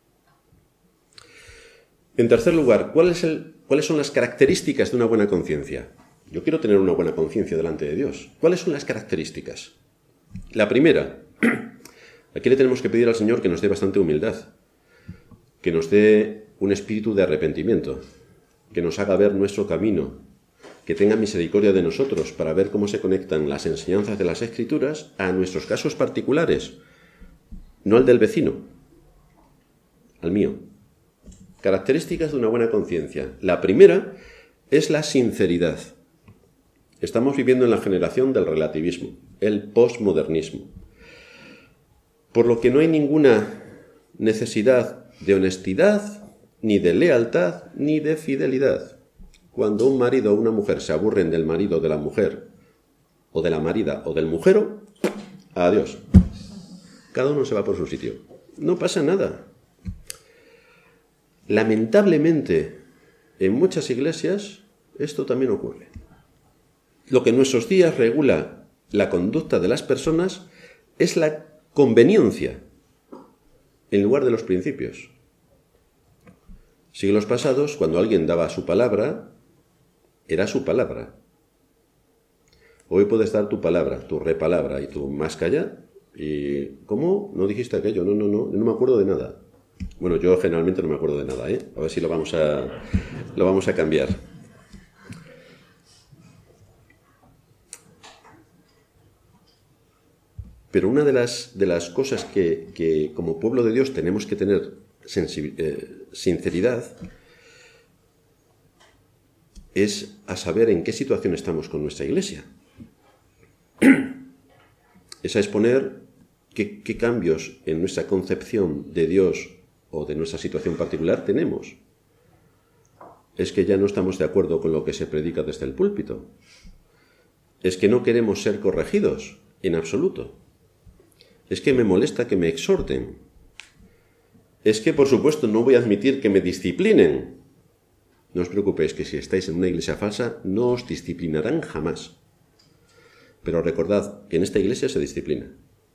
Speaker 1: En tercer lugar, ¿cuál es el, ¿cuáles son las características de una buena conciencia? Yo quiero tener una buena conciencia delante de Dios. ¿Cuáles son las características? La primera, aquí le tenemos que pedir al Señor que nos dé bastante humildad, que nos dé un espíritu de arrepentimiento, que nos haga ver nuestro camino, que tenga misericordia de nosotros para ver cómo se conectan las enseñanzas de las Escrituras a nuestros casos particulares, no al del vecino, al mío. Características de una buena conciencia. La primera es la sinceridad. Estamos viviendo en la generación del relativismo, el posmodernismo, por lo que no hay ninguna necesidad de honestidad, ni de lealtad, ni de fidelidad. Cuando un marido o una mujer se aburren del marido o de la mujer, o de la marida o del mujero, adiós. Cada uno se va por su sitio. No pasa nada. Lamentablemente, en muchas iglesias, esto también ocurre. Lo que en nuestros días regula la conducta de las personas es la conveniencia, en lugar de los principios. Siglos pasados, cuando alguien daba su palabra, era su palabra. Hoy puedes dar tu palabra, tu repalabra y tu más calla. ¿Y cómo? ¿No dijiste aquello? No, no, no, no me acuerdo de nada. Bueno, yo generalmente no me acuerdo de nada, ¿eh? A ver si lo vamos a, lo vamos a cambiar. Pero una de las, de las cosas que, que como pueblo de Dios tenemos que tener eh, sinceridad es a saber en qué situación estamos con nuestra iglesia. Es a exponer qué, qué cambios en nuestra concepción de Dios o de nuestra situación particular tenemos. Es que ya no estamos de acuerdo con lo que se predica desde el púlpito. Es que no queremos ser corregidos en absoluto. Es que me molesta que me exhorten. Es que, por supuesto, no voy a admitir que me disciplinen. No os preocupéis que si estáis en una iglesia falsa, no os disciplinarán jamás. Pero recordad que en esta iglesia se disciplina.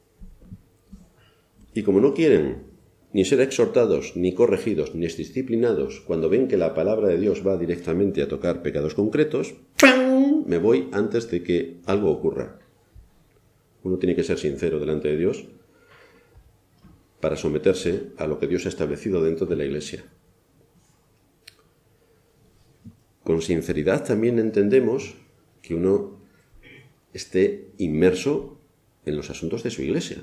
Speaker 1: Y como no quieren ni ser exhortados, ni corregidos, ni disciplinados, cuando ven que la palabra de Dios va directamente a tocar pecados concretos, ¡pam!, me voy antes de que algo ocurra. Uno tiene que ser sincero delante de Dios para someterse a lo que Dios ha establecido dentro de la iglesia. Con sinceridad también entendemos que uno esté inmerso en los asuntos de su iglesia.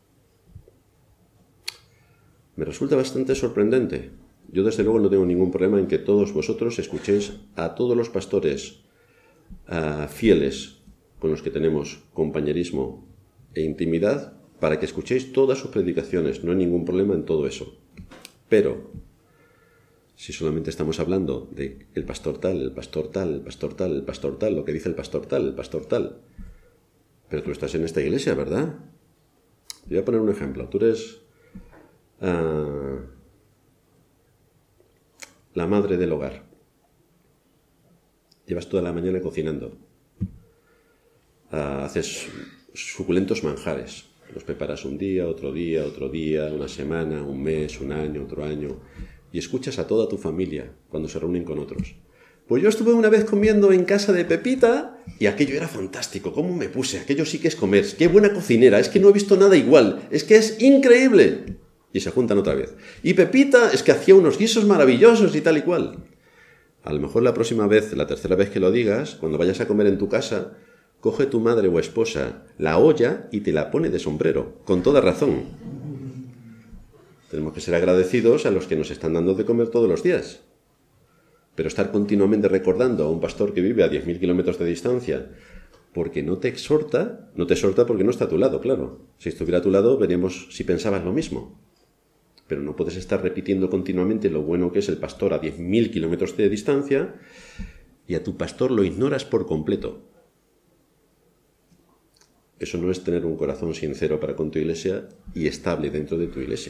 Speaker 1: Me resulta bastante sorprendente. Yo desde luego no tengo ningún problema en que todos vosotros escuchéis a todos los pastores a fieles con los que tenemos compañerismo e intimidad para que escuchéis todas sus predicaciones. No hay ningún problema en todo eso. Pero si solamente estamos hablando de el pastor tal, el pastor tal, el pastor tal, el pastor tal, lo que dice el pastor tal, el pastor tal, pero tú estás en esta iglesia, ¿verdad? Te voy a poner un ejemplo. Tú eres uh, la madre del hogar. Llevas toda la mañana cocinando. Uh, haces suculentos manjares. Los preparas un día, otro día, otro día, una semana, un mes, un año, otro año. Y escuchas a toda tu familia cuando se reúnen con otros. Pues yo estuve una vez comiendo en casa de Pepita y aquello era fantástico. ¿Cómo me puse? Aquello sí que es comer. ¡Qué buena cocinera! Es que no he visto nada igual. Es que es increíble. Y se juntan otra vez. Y Pepita es que hacía unos guisos maravillosos y tal y cual. A lo mejor la próxima vez, la tercera vez que lo digas, cuando vayas a comer en tu casa, coge tu madre o esposa la olla y te la pone de sombrero. Con toda razón. Tenemos que ser agradecidos a los que nos están dando de comer todos los días. Pero estar continuamente recordando a un pastor que vive a diez mil kilómetros de distancia porque no te exhorta, no te exhorta porque no está a tu lado, claro. Si estuviera a tu lado, veríamos si pensabas lo mismo. Pero no puedes estar repitiendo continuamente lo bueno que es el pastor a diez mil kilómetros de distancia y a tu pastor lo ignoras por completo. Eso no es tener un corazón sincero para con tu iglesia y estable dentro de tu iglesia.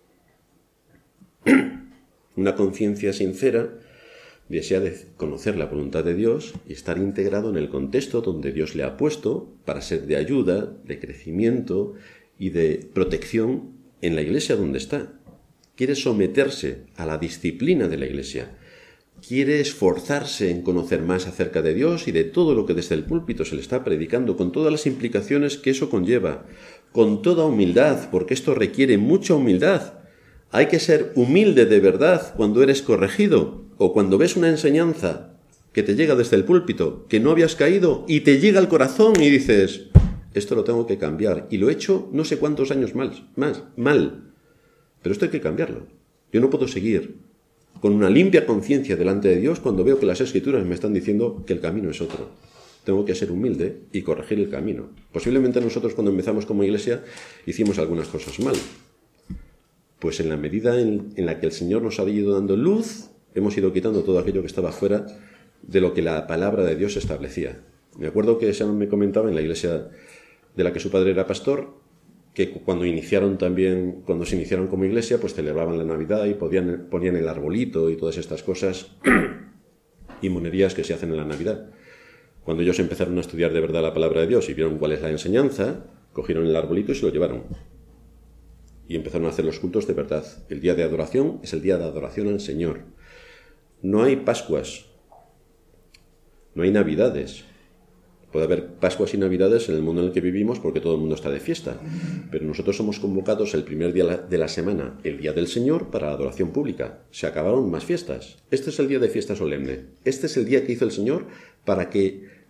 Speaker 1: Una conciencia sincera desea de conocer la voluntad de Dios y estar integrado en el contexto donde Dios le ha puesto para ser de ayuda, de crecimiento y de protección en la iglesia donde está. Quiere someterse a la disciplina de la iglesia. Quiere esforzarse en conocer más acerca de Dios y de todo lo que desde el púlpito se le está predicando, con todas las implicaciones que eso conlleva, con toda humildad, porque esto requiere mucha humildad. Hay que ser humilde de verdad cuando eres corregido o cuando ves una enseñanza que te llega desde el púlpito, que no habías caído y te llega al corazón y dices, esto lo tengo que cambiar. Y lo he hecho no sé cuántos años mal, más, mal. Pero esto hay que cambiarlo. Yo no puedo seguir con una limpia conciencia delante de Dios cuando veo que las Escrituras me están diciendo que el camino es otro. Tengo que ser humilde y corregir el camino. Posiblemente nosotros cuando empezamos como iglesia hicimos algunas cosas mal. Pues en la medida en, en la que el Señor nos ha ido dando luz, hemos ido quitando todo aquello que estaba fuera de lo que la palabra de Dios establecía. Me acuerdo que Sam me comentaba en la iglesia de la que su padre era pastor, que cuando iniciaron también, cuando se iniciaron como iglesia, pues celebraban la Navidad y podían, ponían el arbolito y todas estas cosas y monerías que se hacen en la Navidad. Cuando ellos empezaron a estudiar de verdad la palabra de Dios y vieron cuál es la enseñanza, cogieron el arbolito y se lo llevaron. Y empezaron a hacer los cultos de verdad. El día de adoración es el día de adoración al Señor. No hay Pascuas, no hay Navidades. Puede haber Pascuas y Navidades en el mundo en el que vivimos porque todo el mundo está de fiesta. Pero nosotros somos convocados el primer día de la semana, el día del Señor, para la adoración pública. Se acabaron más fiestas. Este es el día de fiesta solemne. Este es el día que hizo el Señor para que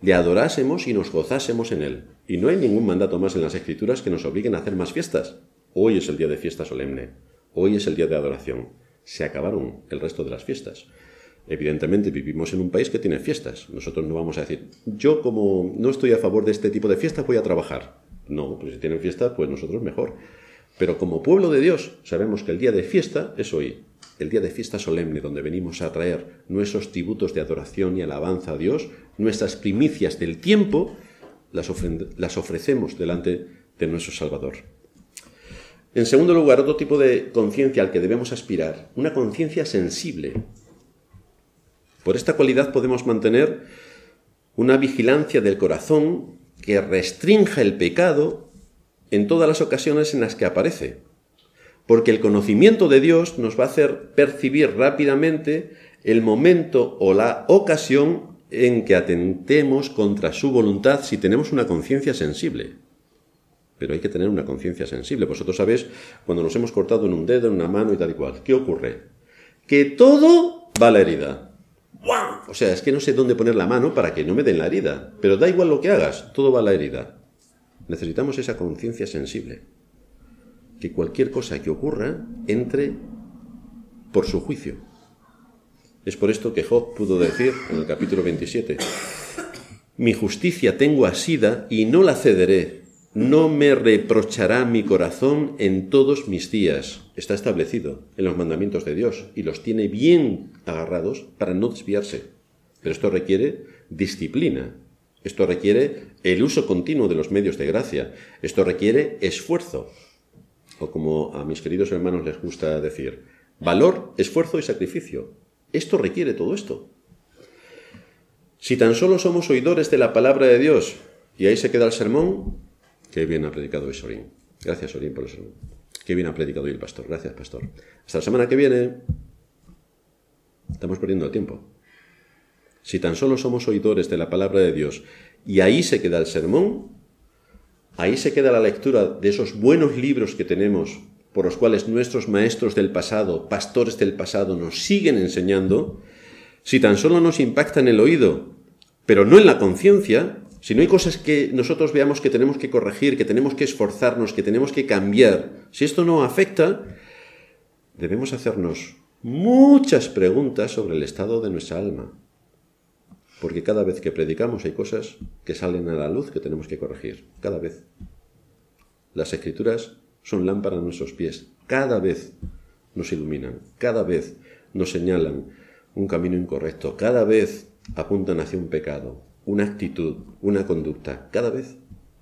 Speaker 1: le adorásemos y nos gozásemos en él. Y no hay ningún mandato más en las Escrituras que nos obliguen a hacer más fiestas. Hoy es el día de fiesta solemne. Hoy es el día de adoración. Se acabaron el resto de las fiestas. Evidentemente vivimos en un país que tiene fiestas. Nosotros no vamos a decir, yo como no estoy a favor de este tipo de fiestas voy a trabajar. No, pues si tienen fiesta, pues nosotros mejor. Pero como pueblo de Dios sabemos que el día de fiesta es hoy. El día de fiesta solemne donde venimos a traer nuestros tributos de adoración y alabanza a Dios, nuestras primicias del tiempo, las, ofre- las ofrecemos delante de nuestro Salvador. En segundo lugar, otro tipo de conciencia al que debemos aspirar, una conciencia sensible. Por esta cualidad podemos mantener una vigilancia del corazón que restrinja el pecado en todas las ocasiones en las que aparece. Porque el conocimiento de Dios nos va a hacer percibir rápidamente el momento o la ocasión en que atentemos contra su voluntad si tenemos una conciencia sensible. Pero hay que tener una conciencia sensible. Vosotros sabéis, cuando nos hemos cortado en un dedo, en una mano y tal y cual, ¿qué ocurre? Que todo va a la herida. ¡Buah! O sea, es que no sé dónde poner la mano para que no me den la herida. Pero da igual lo que hagas, todo va a la herida. Necesitamos esa conciencia sensible. Que cualquier cosa que ocurra entre por su juicio. Es por esto que Job pudo decir en el capítulo veintisiete, mi justicia tengo asida y no la cederé, no me reprochará mi corazón en todos mis días. Está establecido en los mandamientos de Dios y los tiene bien agarrados para no desviarse. Pero esto requiere disciplina, esto requiere el uso continuo de los medios de gracia, esto requiere esfuerzo. O como a mis queridos hermanos les gusta decir, valor, esfuerzo y sacrificio. Esto requiere todo esto. Si tan solo somos oidores de la palabra de Dios, y ahí se queda el sermón, qué bien ha predicado hoy Sorín. Gracias, Sorín, por el sermón. Qué bien ha predicado hoy el pastor. Gracias, pastor. Hasta la semana que viene. Estamos perdiendo el tiempo. Si tan solo somos oidores de la palabra de Dios, y ahí se queda el sermón, ahí se queda la lectura de esos buenos libros que tenemos, por los cuales nuestros maestros del pasado, pastores del pasado, nos siguen enseñando. Si tan solo nos impacta en el oído, pero no en la conciencia, si no hay cosas que nosotros veamos que tenemos que corregir, que tenemos que esforzarnos, que tenemos que cambiar, si esto no afecta, debemos hacernos muchas preguntas sobre el estado de nuestra alma. Porque cada vez que predicamos hay cosas que salen a la luz que tenemos que corregir. Cada vez. Las Escrituras son lámpara a nuestros pies. Cada vez nos iluminan. Cada vez nos señalan un camino incorrecto. Cada vez apuntan hacia un pecado, una actitud, una conducta. Cada vez.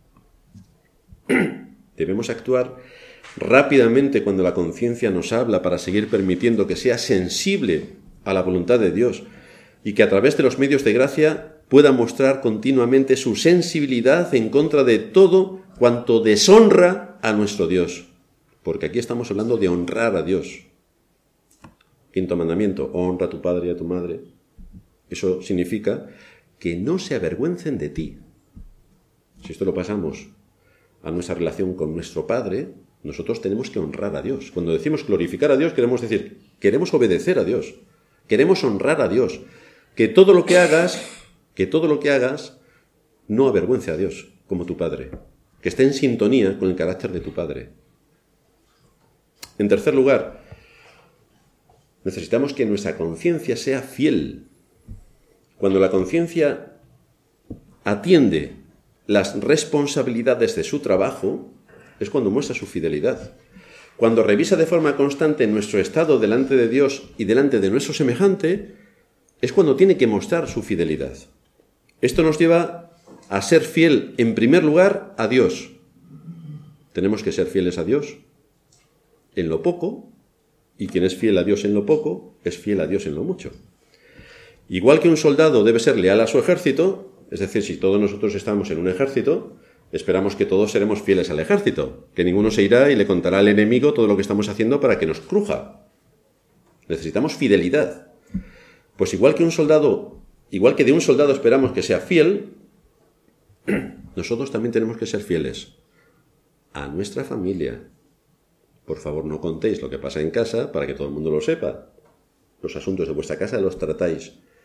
Speaker 1: Debemos actuar rápidamente cuando la conciencia nos habla para seguir permitiendo que sea sensible a la voluntad de Dios y que a través de los medios de gracia pueda mostrar continuamente su sensibilidad en contra de todo cuanto deshonra a nuestro Dios. Porque aquí estamos hablando de honrar a Dios. Quinto mandamiento, honra a tu padre y a tu madre. Eso significa que no se avergüencen de ti. Si esto lo pasamos a nuestra relación con nuestro Padre, nosotros tenemos que honrar a Dios. Cuando decimos glorificar a Dios, queremos decir, queremos obedecer a Dios, queremos honrar a Dios. Que todo lo que hagas, que todo lo que hagas, no avergüence a Dios, como tu Padre. Que esté en sintonía con el carácter de tu Padre. En tercer lugar, necesitamos que nuestra conciencia sea fiel. Cuando la conciencia atiende las responsabilidades de su trabajo, es cuando muestra su fidelidad. Cuando revisa de forma constante nuestro estado delante de Dios y delante de nuestro semejante, es cuando tiene que mostrar su fidelidad. Esto nos lleva a ser fiel, en primer lugar, a Dios. Tenemos que ser fieles a Dios en lo poco, y quien es fiel a Dios en lo poco, es fiel a Dios en lo mucho. Igual que un soldado debe ser leal a su ejército, es decir, si todos nosotros estamos en un ejército, esperamos que todos seremos fieles al ejército, que ninguno se irá y le contará al enemigo todo lo que estamos haciendo para que nos cruja. Necesitamos fidelidad. Pues igual que un soldado, igual que de un soldado esperamos que sea fiel, nosotros también tenemos que ser fieles a nuestra familia. Por favor, no contéis lo que pasa en casa para que todo el mundo lo sepa. Los asuntos de vuestra casa los tratáis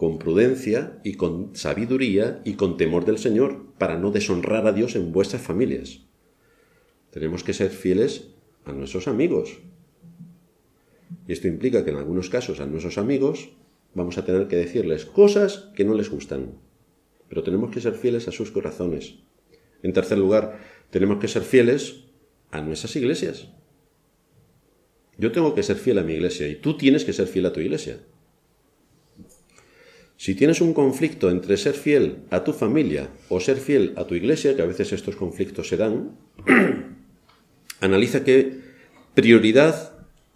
Speaker 1: con prudencia y con sabiduría y con temor del Señor, para no deshonrar a Dios en vuestras familias. Tenemos que ser fieles a nuestros amigos. Y esto implica que en algunos casos a nuestros amigos vamos a tener que decirles cosas que no les gustan. Pero tenemos que ser fieles a sus corazones. En tercer lugar, tenemos que ser fieles a nuestras iglesias. Yo tengo que ser fiel a mi iglesia y tú tienes que ser fiel a tu iglesia. Si tienes un conflicto entre ser fiel a tu familia o ser fiel a tu iglesia, que a veces estos conflictos se dan, analiza qué prioridad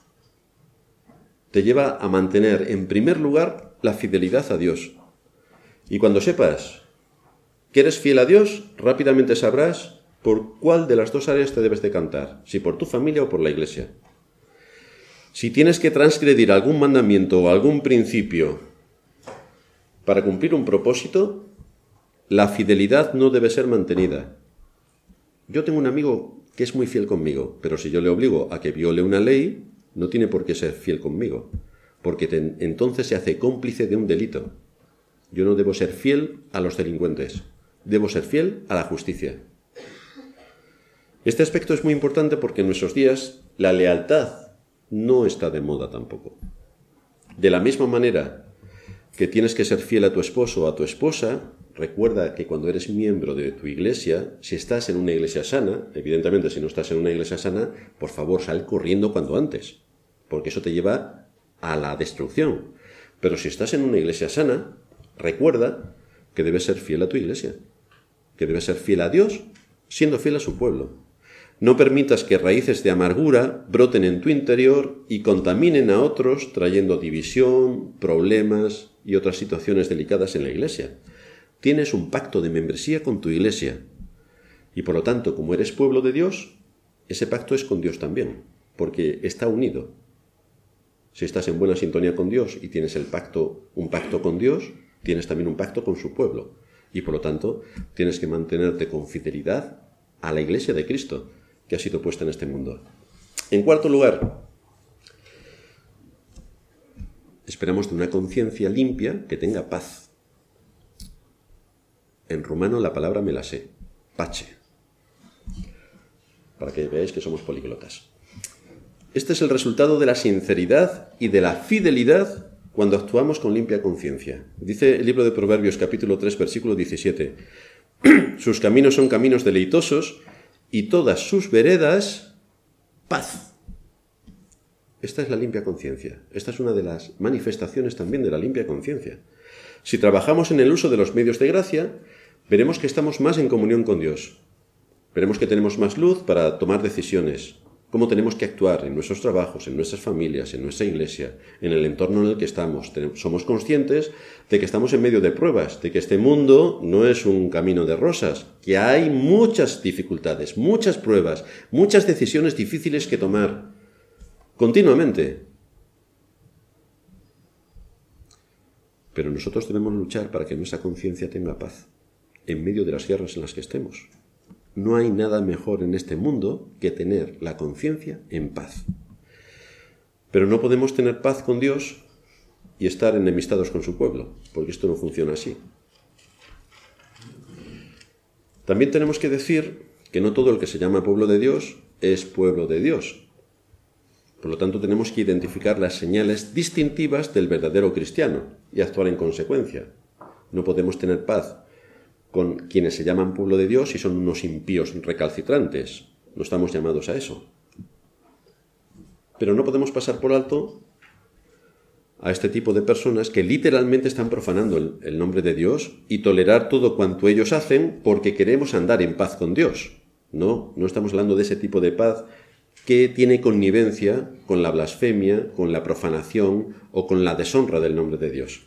Speaker 1: te lleva a mantener en primer lugar la fidelidad a Dios. Y cuando sepas que eres fiel a Dios, rápidamente sabrás por cuál de las dos áreas te debes decantar, si por tu familia o por la iglesia. Si tienes que transgredir algún mandamiento o algún principio para cumplir un propósito, la fidelidad no debe ser mantenida. Yo tengo un amigo que es muy fiel conmigo, pero si yo le obligo a que viole una ley, no tiene por qué ser fiel conmigo, porque te, entonces se hace cómplice de un delito. Yo no debo ser fiel a los delincuentes, debo ser fiel a la justicia. Este aspecto es muy importante porque en nuestros días la lealtad no está de moda tampoco. De la misma manera que tienes que ser fiel a tu esposo o a tu esposa, recuerda que cuando eres miembro de tu iglesia, si estás en una iglesia sana, evidentemente si no estás en una iglesia sana, por favor sal corriendo cuanto antes, porque eso te lleva a la destrucción. Pero si estás en una iglesia sana, recuerda que debes ser fiel a tu iglesia, que debes ser fiel a Dios, siendo fiel a su pueblo. No permitas que raíces de amargura broten en tu interior y contaminen a otros, trayendo división, problemas y otras situaciones delicadas en la iglesia. Tienes un pacto de membresía con tu iglesia y por lo tanto, como eres pueblo de Dios, ese pacto es con Dios también, porque está unido. Si estás en buena sintonía con Dios y tienes el pacto, un pacto con Dios, tienes también un pacto con su pueblo y por lo tanto tienes que mantenerte con fidelidad a la iglesia de Cristo que ha sido puesta en este mundo. En cuarto lugar, esperamos de una conciencia limpia que tenga paz. En rumano la palabra me la sé, pace, para que veáis que somos políglotas. Este es el resultado de la sinceridad y de la fidelidad cuando actuamos con limpia conciencia. Dice el libro de Proverbios, capítulo tres, versículo diecisiete. Sus caminos son caminos deleitosos y todas sus veredas, paz. Esta es la limpia conciencia. Esta es una de las manifestaciones también de la limpia conciencia. Si trabajamos en el uso de los medios de gracia, veremos que estamos más en comunión con Dios. Veremos que tenemos más luz para tomar decisiones, cómo tenemos que actuar en nuestros trabajos, en nuestras familias, en nuestra iglesia, en el entorno en el que estamos. Somos conscientes de que estamos en medio de pruebas, de que este mundo no es un camino de rosas, que hay muchas dificultades, muchas pruebas, muchas decisiones difíciles que tomar continuamente. Pero nosotros debemos luchar para que nuestra conciencia tenga paz en medio de las guerras en las que estemos. No hay nada mejor en este mundo que tener la conciencia en paz. Pero no podemos tener paz con Dios y estar enemistados con su pueblo, porque esto no funciona así. También tenemos que decir que no todo el que se llama pueblo de Dios es pueblo de Dios. Por lo tanto, tenemos que identificar las señales distintivas del verdadero cristiano y actuar en consecuencia. No podemos tener paz con quienes se llaman pueblo de Dios y son unos impíos recalcitrantes. No estamos llamados a eso. Pero no podemos pasar por alto a este tipo de personas que literalmente están profanando el, el nombre de Dios y tolerar todo cuanto ellos hacen porque queremos andar en paz con Dios. No, no estamos hablando de ese tipo de paz que tiene connivencia con la blasfemia, con la profanación o con la deshonra del nombre de Dios.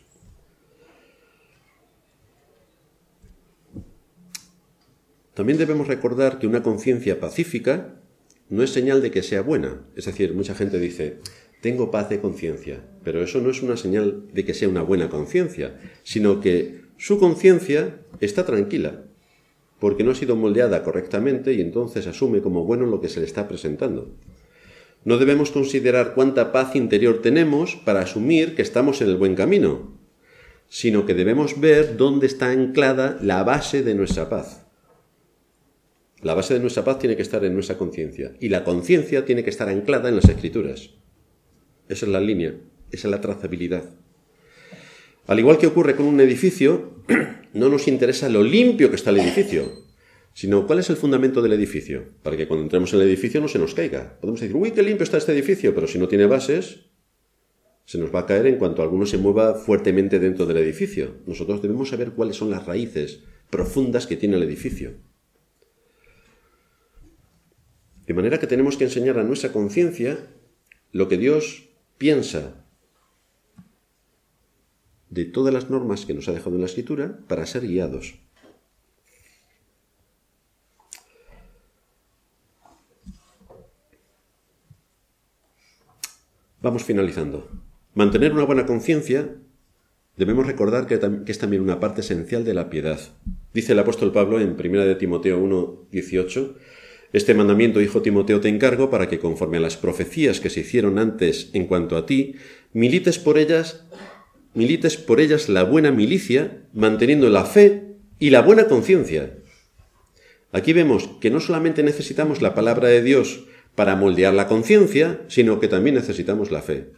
Speaker 1: También debemos recordar que una conciencia pacífica no es señal de que sea buena. Es decir, mucha gente dice, tengo paz de conciencia, pero eso no es una señal de que sea una buena conciencia, sino que su conciencia está tranquila, porque no ha sido moldeada correctamente y entonces asume como bueno lo que se le está presentando. No debemos considerar cuánta paz interior tenemos para asumir que estamos en el buen camino, sino que debemos ver dónde está anclada la base de nuestra paz. La base de nuestra paz tiene que estar en nuestra conciencia, y la conciencia tiene que estar anclada en las Escrituras. Esa es la línea, esa es la trazabilidad. Al igual que ocurre con un edificio, no nos interesa lo limpio que está el edificio, sino cuál es el fundamento del edificio, para que cuando entremos en el edificio no se nos caiga. Podemos decir, uy, qué limpio está este edificio, pero si no tiene bases, se nos va a caer en cuanto alguno se mueva fuertemente dentro del edificio. Nosotros debemos saber cuáles son las raíces profundas que tiene el edificio. De manera que tenemos que enseñar a nuestra conciencia lo que Dios piensa de todas las normas que nos ha dejado en la Escritura para ser guiados. Vamos finalizando. Mantener una buena conciencia, debemos recordar que, que es también una parte esencial de la piedad. Dice el apóstol Pablo en primera de Timoteo uno, dieciocho, este mandamiento, hijo Timoteo, te encargo para que conforme a las profecías que se hicieron antes en cuanto a ti, milites por ellas, milites por ellas la buena milicia, manteniendo la fe y la buena conciencia. Aquí vemos que no solamente necesitamos la palabra de Dios para moldear la conciencia, sino que también necesitamos la fe.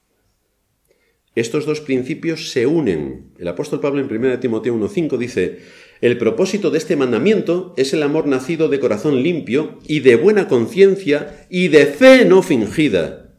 Speaker 1: Estos dos principios se unen. El apóstol Pablo en primera de Timoteo uno, cinco dice, el propósito de este mandamiento es el amor nacido de corazón limpio y de buena conciencia y de fe no fingida.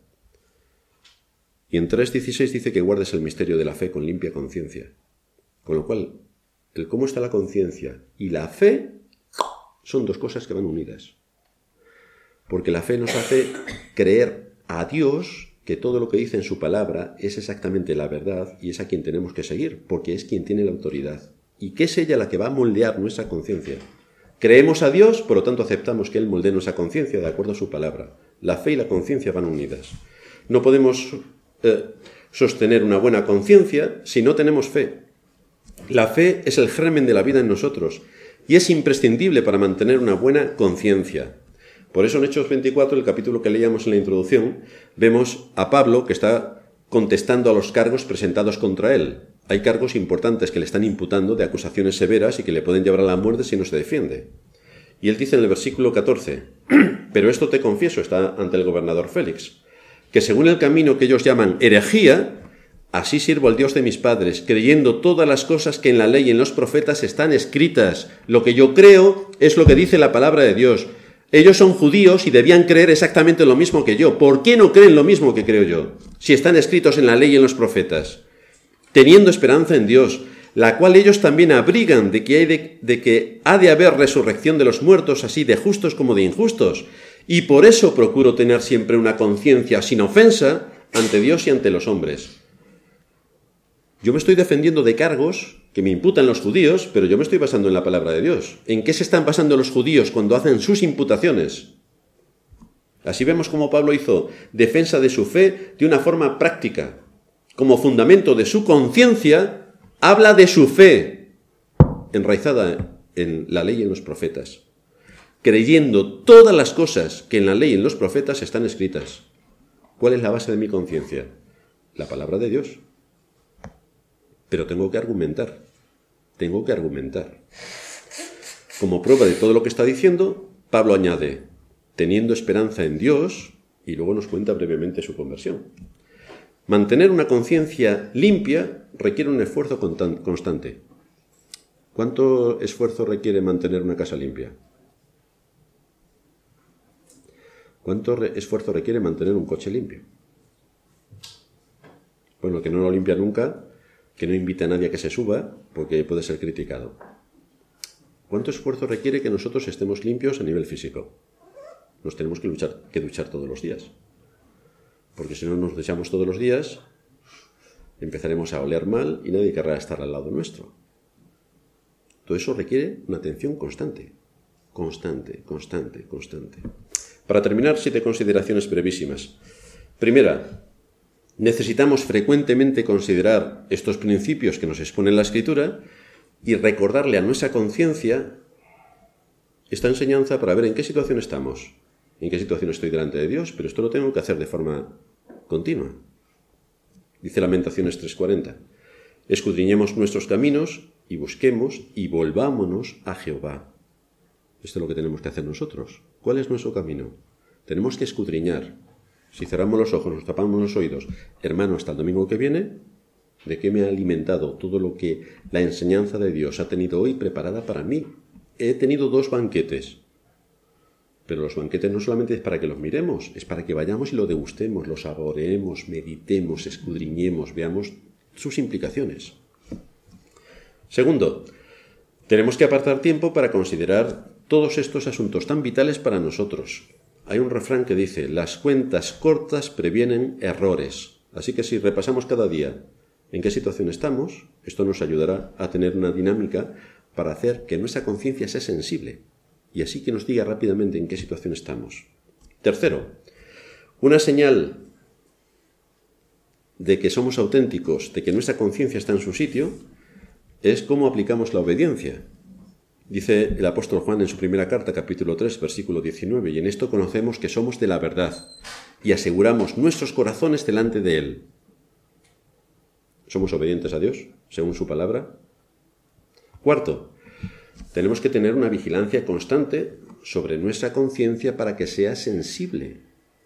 Speaker 1: Y en tres dieciséis dice que guardes el misterio de la fe con limpia conciencia. Con lo cual, el cómo está la conciencia y la fe son dos cosas que van unidas. Porque la fe nos hace creer a Dios que todo lo que dice en su palabra es exactamente la verdad y es a quien tenemos que seguir, porque es quien tiene la autoridad. Y que es ella la que va a moldear nuestra conciencia. Creemos a Dios, por lo tanto aceptamos que Él moldee nuestra conciencia de acuerdo a su palabra. La fe y la conciencia van unidas. No podemos eh, sostener una buena conciencia si no tenemos fe. La fe es el germen de la vida en nosotros y es imprescindible para mantener una buena conciencia. Por eso en Hechos veinticuatro, el capítulo que leíamos en la introducción, vemos a Pablo que está contestando a los cargos presentados contra él. Hay cargos importantes que le están imputando de acusaciones severas y que le pueden llevar a la muerte si no se defiende. Y él dice en el versículo catorce, pero esto te confieso, está ante el gobernador Félix, que según el camino que ellos llaman herejía, así sirvo al Dios de mis padres, creyendo todas las cosas que en la ley y en los profetas están escritas. Lo que yo creo es lo que dice la palabra de Dios. Ellos son judíos y debían creer exactamente lo mismo que yo. ¿Por qué no creen lo mismo que creo yo? Si están escritos en la ley y en los profetas. Teniendo esperanza en Dios, la cual ellos también abrigan de que, hay de, de que ha de haber resurrección de los muertos, así de justos como de injustos. Y por eso procuro tener siempre una conciencia sin ofensa ante Dios y ante los hombres. Yo me estoy defendiendo de cargos que me imputan los judíos, pero yo me estoy basando en la palabra de Dios. ¿En qué se están basando los judíos cuando hacen sus imputaciones? Así vemos cómo Pablo hizo defensa de su fe de una forma práctica. Como fundamento de su conciencia, habla de su fe, enraizada en la ley y en los profetas, creyendo todas las cosas que en la ley y en los profetas están escritas. ¿Cuál es la base de mi conciencia? La palabra de Dios. Pero tengo que argumentar, tengo que argumentar. Como prueba de todo lo que está diciendo, Pablo añade, teniendo esperanza en Dios, y luego nos cuenta brevemente su conversión. Mantener una conciencia limpia requiere un esfuerzo constante. ¿Cuánto esfuerzo requiere mantener una casa limpia? ¿Cuánto re- esfuerzo requiere mantener un coche limpio? Bueno, que no lo limpia nunca, que no invite a nadie a que se suba, porque puede ser criticado. ¿Cuánto esfuerzo requiere que nosotros estemos limpios a nivel físico? Nos tenemos que, luchar, que duchar todos los días. Porque si no nos duchamos todos los días, empezaremos a oler mal y nadie querrá estar al lado nuestro. Todo eso requiere una atención constante. Constante, constante, constante. Para terminar, siete consideraciones brevísimas. Primera, necesitamos frecuentemente considerar estos principios que nos expone la Escritura y recordarle a nuestra conciencia esta enseñanza para ver en qué situación estamos, en qué situación estoy delante de Dios, pero esto lo tengo que hacer de forma continua. Dice Lamentaciones tres cuarenta. Escudriñemos nuestros caminos y busquemos y volvámonos a Jehová. Esto es lo que tenemos que hacer nosotros. ¿Cuál es nuestro camino? Tenemos que escudriñar. Si cerramos los ojos, nos tapamos los oídos, hermano, hasta el domingo que viene, ¿de qué me ha alimentado todo lo que la enseñanza de Dios ha tenido hoy preparada para mí? He tenido dos banquetes. Pero los banquetes no solamente es para que los miremos, es para que vayamos y lo degustemos, lo saboreemos, meditemos, escudriñemos, veamos sus implicaciones. Segundo, tenemos que apartar tiempo para considerar todos estos asuntos tan vitales para nosotros. Hay un refrán que dice, las cuentas cortas previenen errores. Así que si repasamos cada día en qué situación estamos, esto nos ayudará a tener una dinámica para hacer que nuestra conciencia sea sensible y así que nos diga rápidamente en qué situación estamos. Tercero, una señal de que somos auténticos, de que nuestra conciencia está en su sitio, es cómo aplicamos la obediencia. Dice el apóstol Juan en su primera carta, capítulo tres, versículo diecinueve, y en esto conocemos que somos de la verdad y aseguramos nuestros corazones delante de Él. ¿Somos obedientes a Dios, según su palabra? Cuarto, tenemos que tener una vigilancia constante sobre nuestra conciencia para que sea sensible.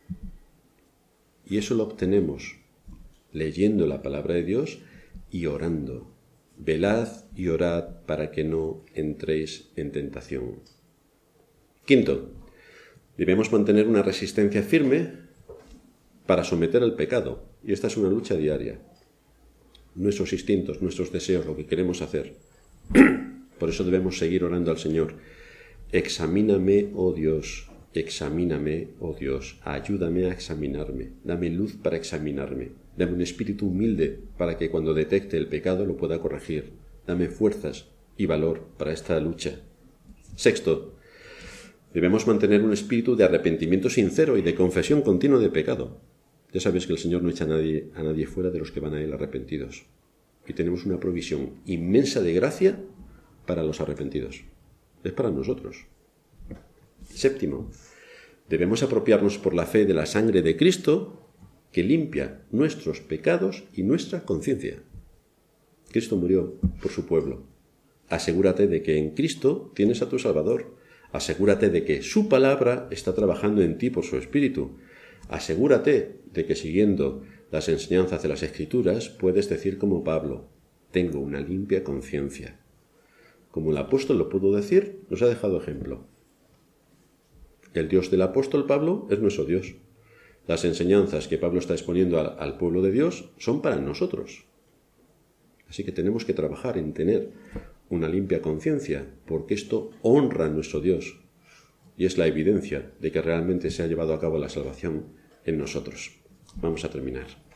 Speaker 1: Y eso lo obtenemos leyendo la palabra de Dios y orando. Velad y orad para que no entréis en tentación. Quinto, debemos mantener una resistencia firme para someter al pecado. Y esta es una lucha diaria. Nuestros instintos, nuestros deseos, lo que queremos hacer. Por eso debemos seguir orando al Señor. Examíname, oh Dios, examíname, oh Dios, ayúdame a examinarme, dame luz para examinarme, dame un espíritu humilde para que cuando detecte el pecado lo pueda corregir, dame fuerzas y valor para esta lucha. Sexto, debemos mantener un espíritu de arrepentimiento sincero y de confesión continua de pecado. Ya sabes que el Señor no echa a nadie, a nadie fuera de los que van a Él arrepentidos. Y tenemos una provisión inmensa de gracia para los arrepentidos. Es para nosotros. Séptimo, debemos apropiarnos por la fe de la sangre de Cristo que limpia nuestros pecados y nuestra conciencia. Cristo murió por su pueblo. Asegúrate de que en Cristo tienes a tu Salvador. Asegúrate de que su palabra está trabajando en ti por su Espíritu. Asegúrate de que siguiendo las enseñanzas de las Escrituras puedes decir como Pablo, tengo una limpia conciencia. Como el apóstol lo pudo decir, nos ha dejado ejemplo. El Dios del apóstol Pablo es nuestro Dios. Las enseñanzas que Pablo está exponiendo al, al pueblo de Dios son para nosotros. Así que tenemos que trabajar en tener una limpia conciencia, porque esto honra a nuestro Dios y es la evidencia de que realmente se ha llevado a cabo la salvación en nosotros. Vamos a terminar.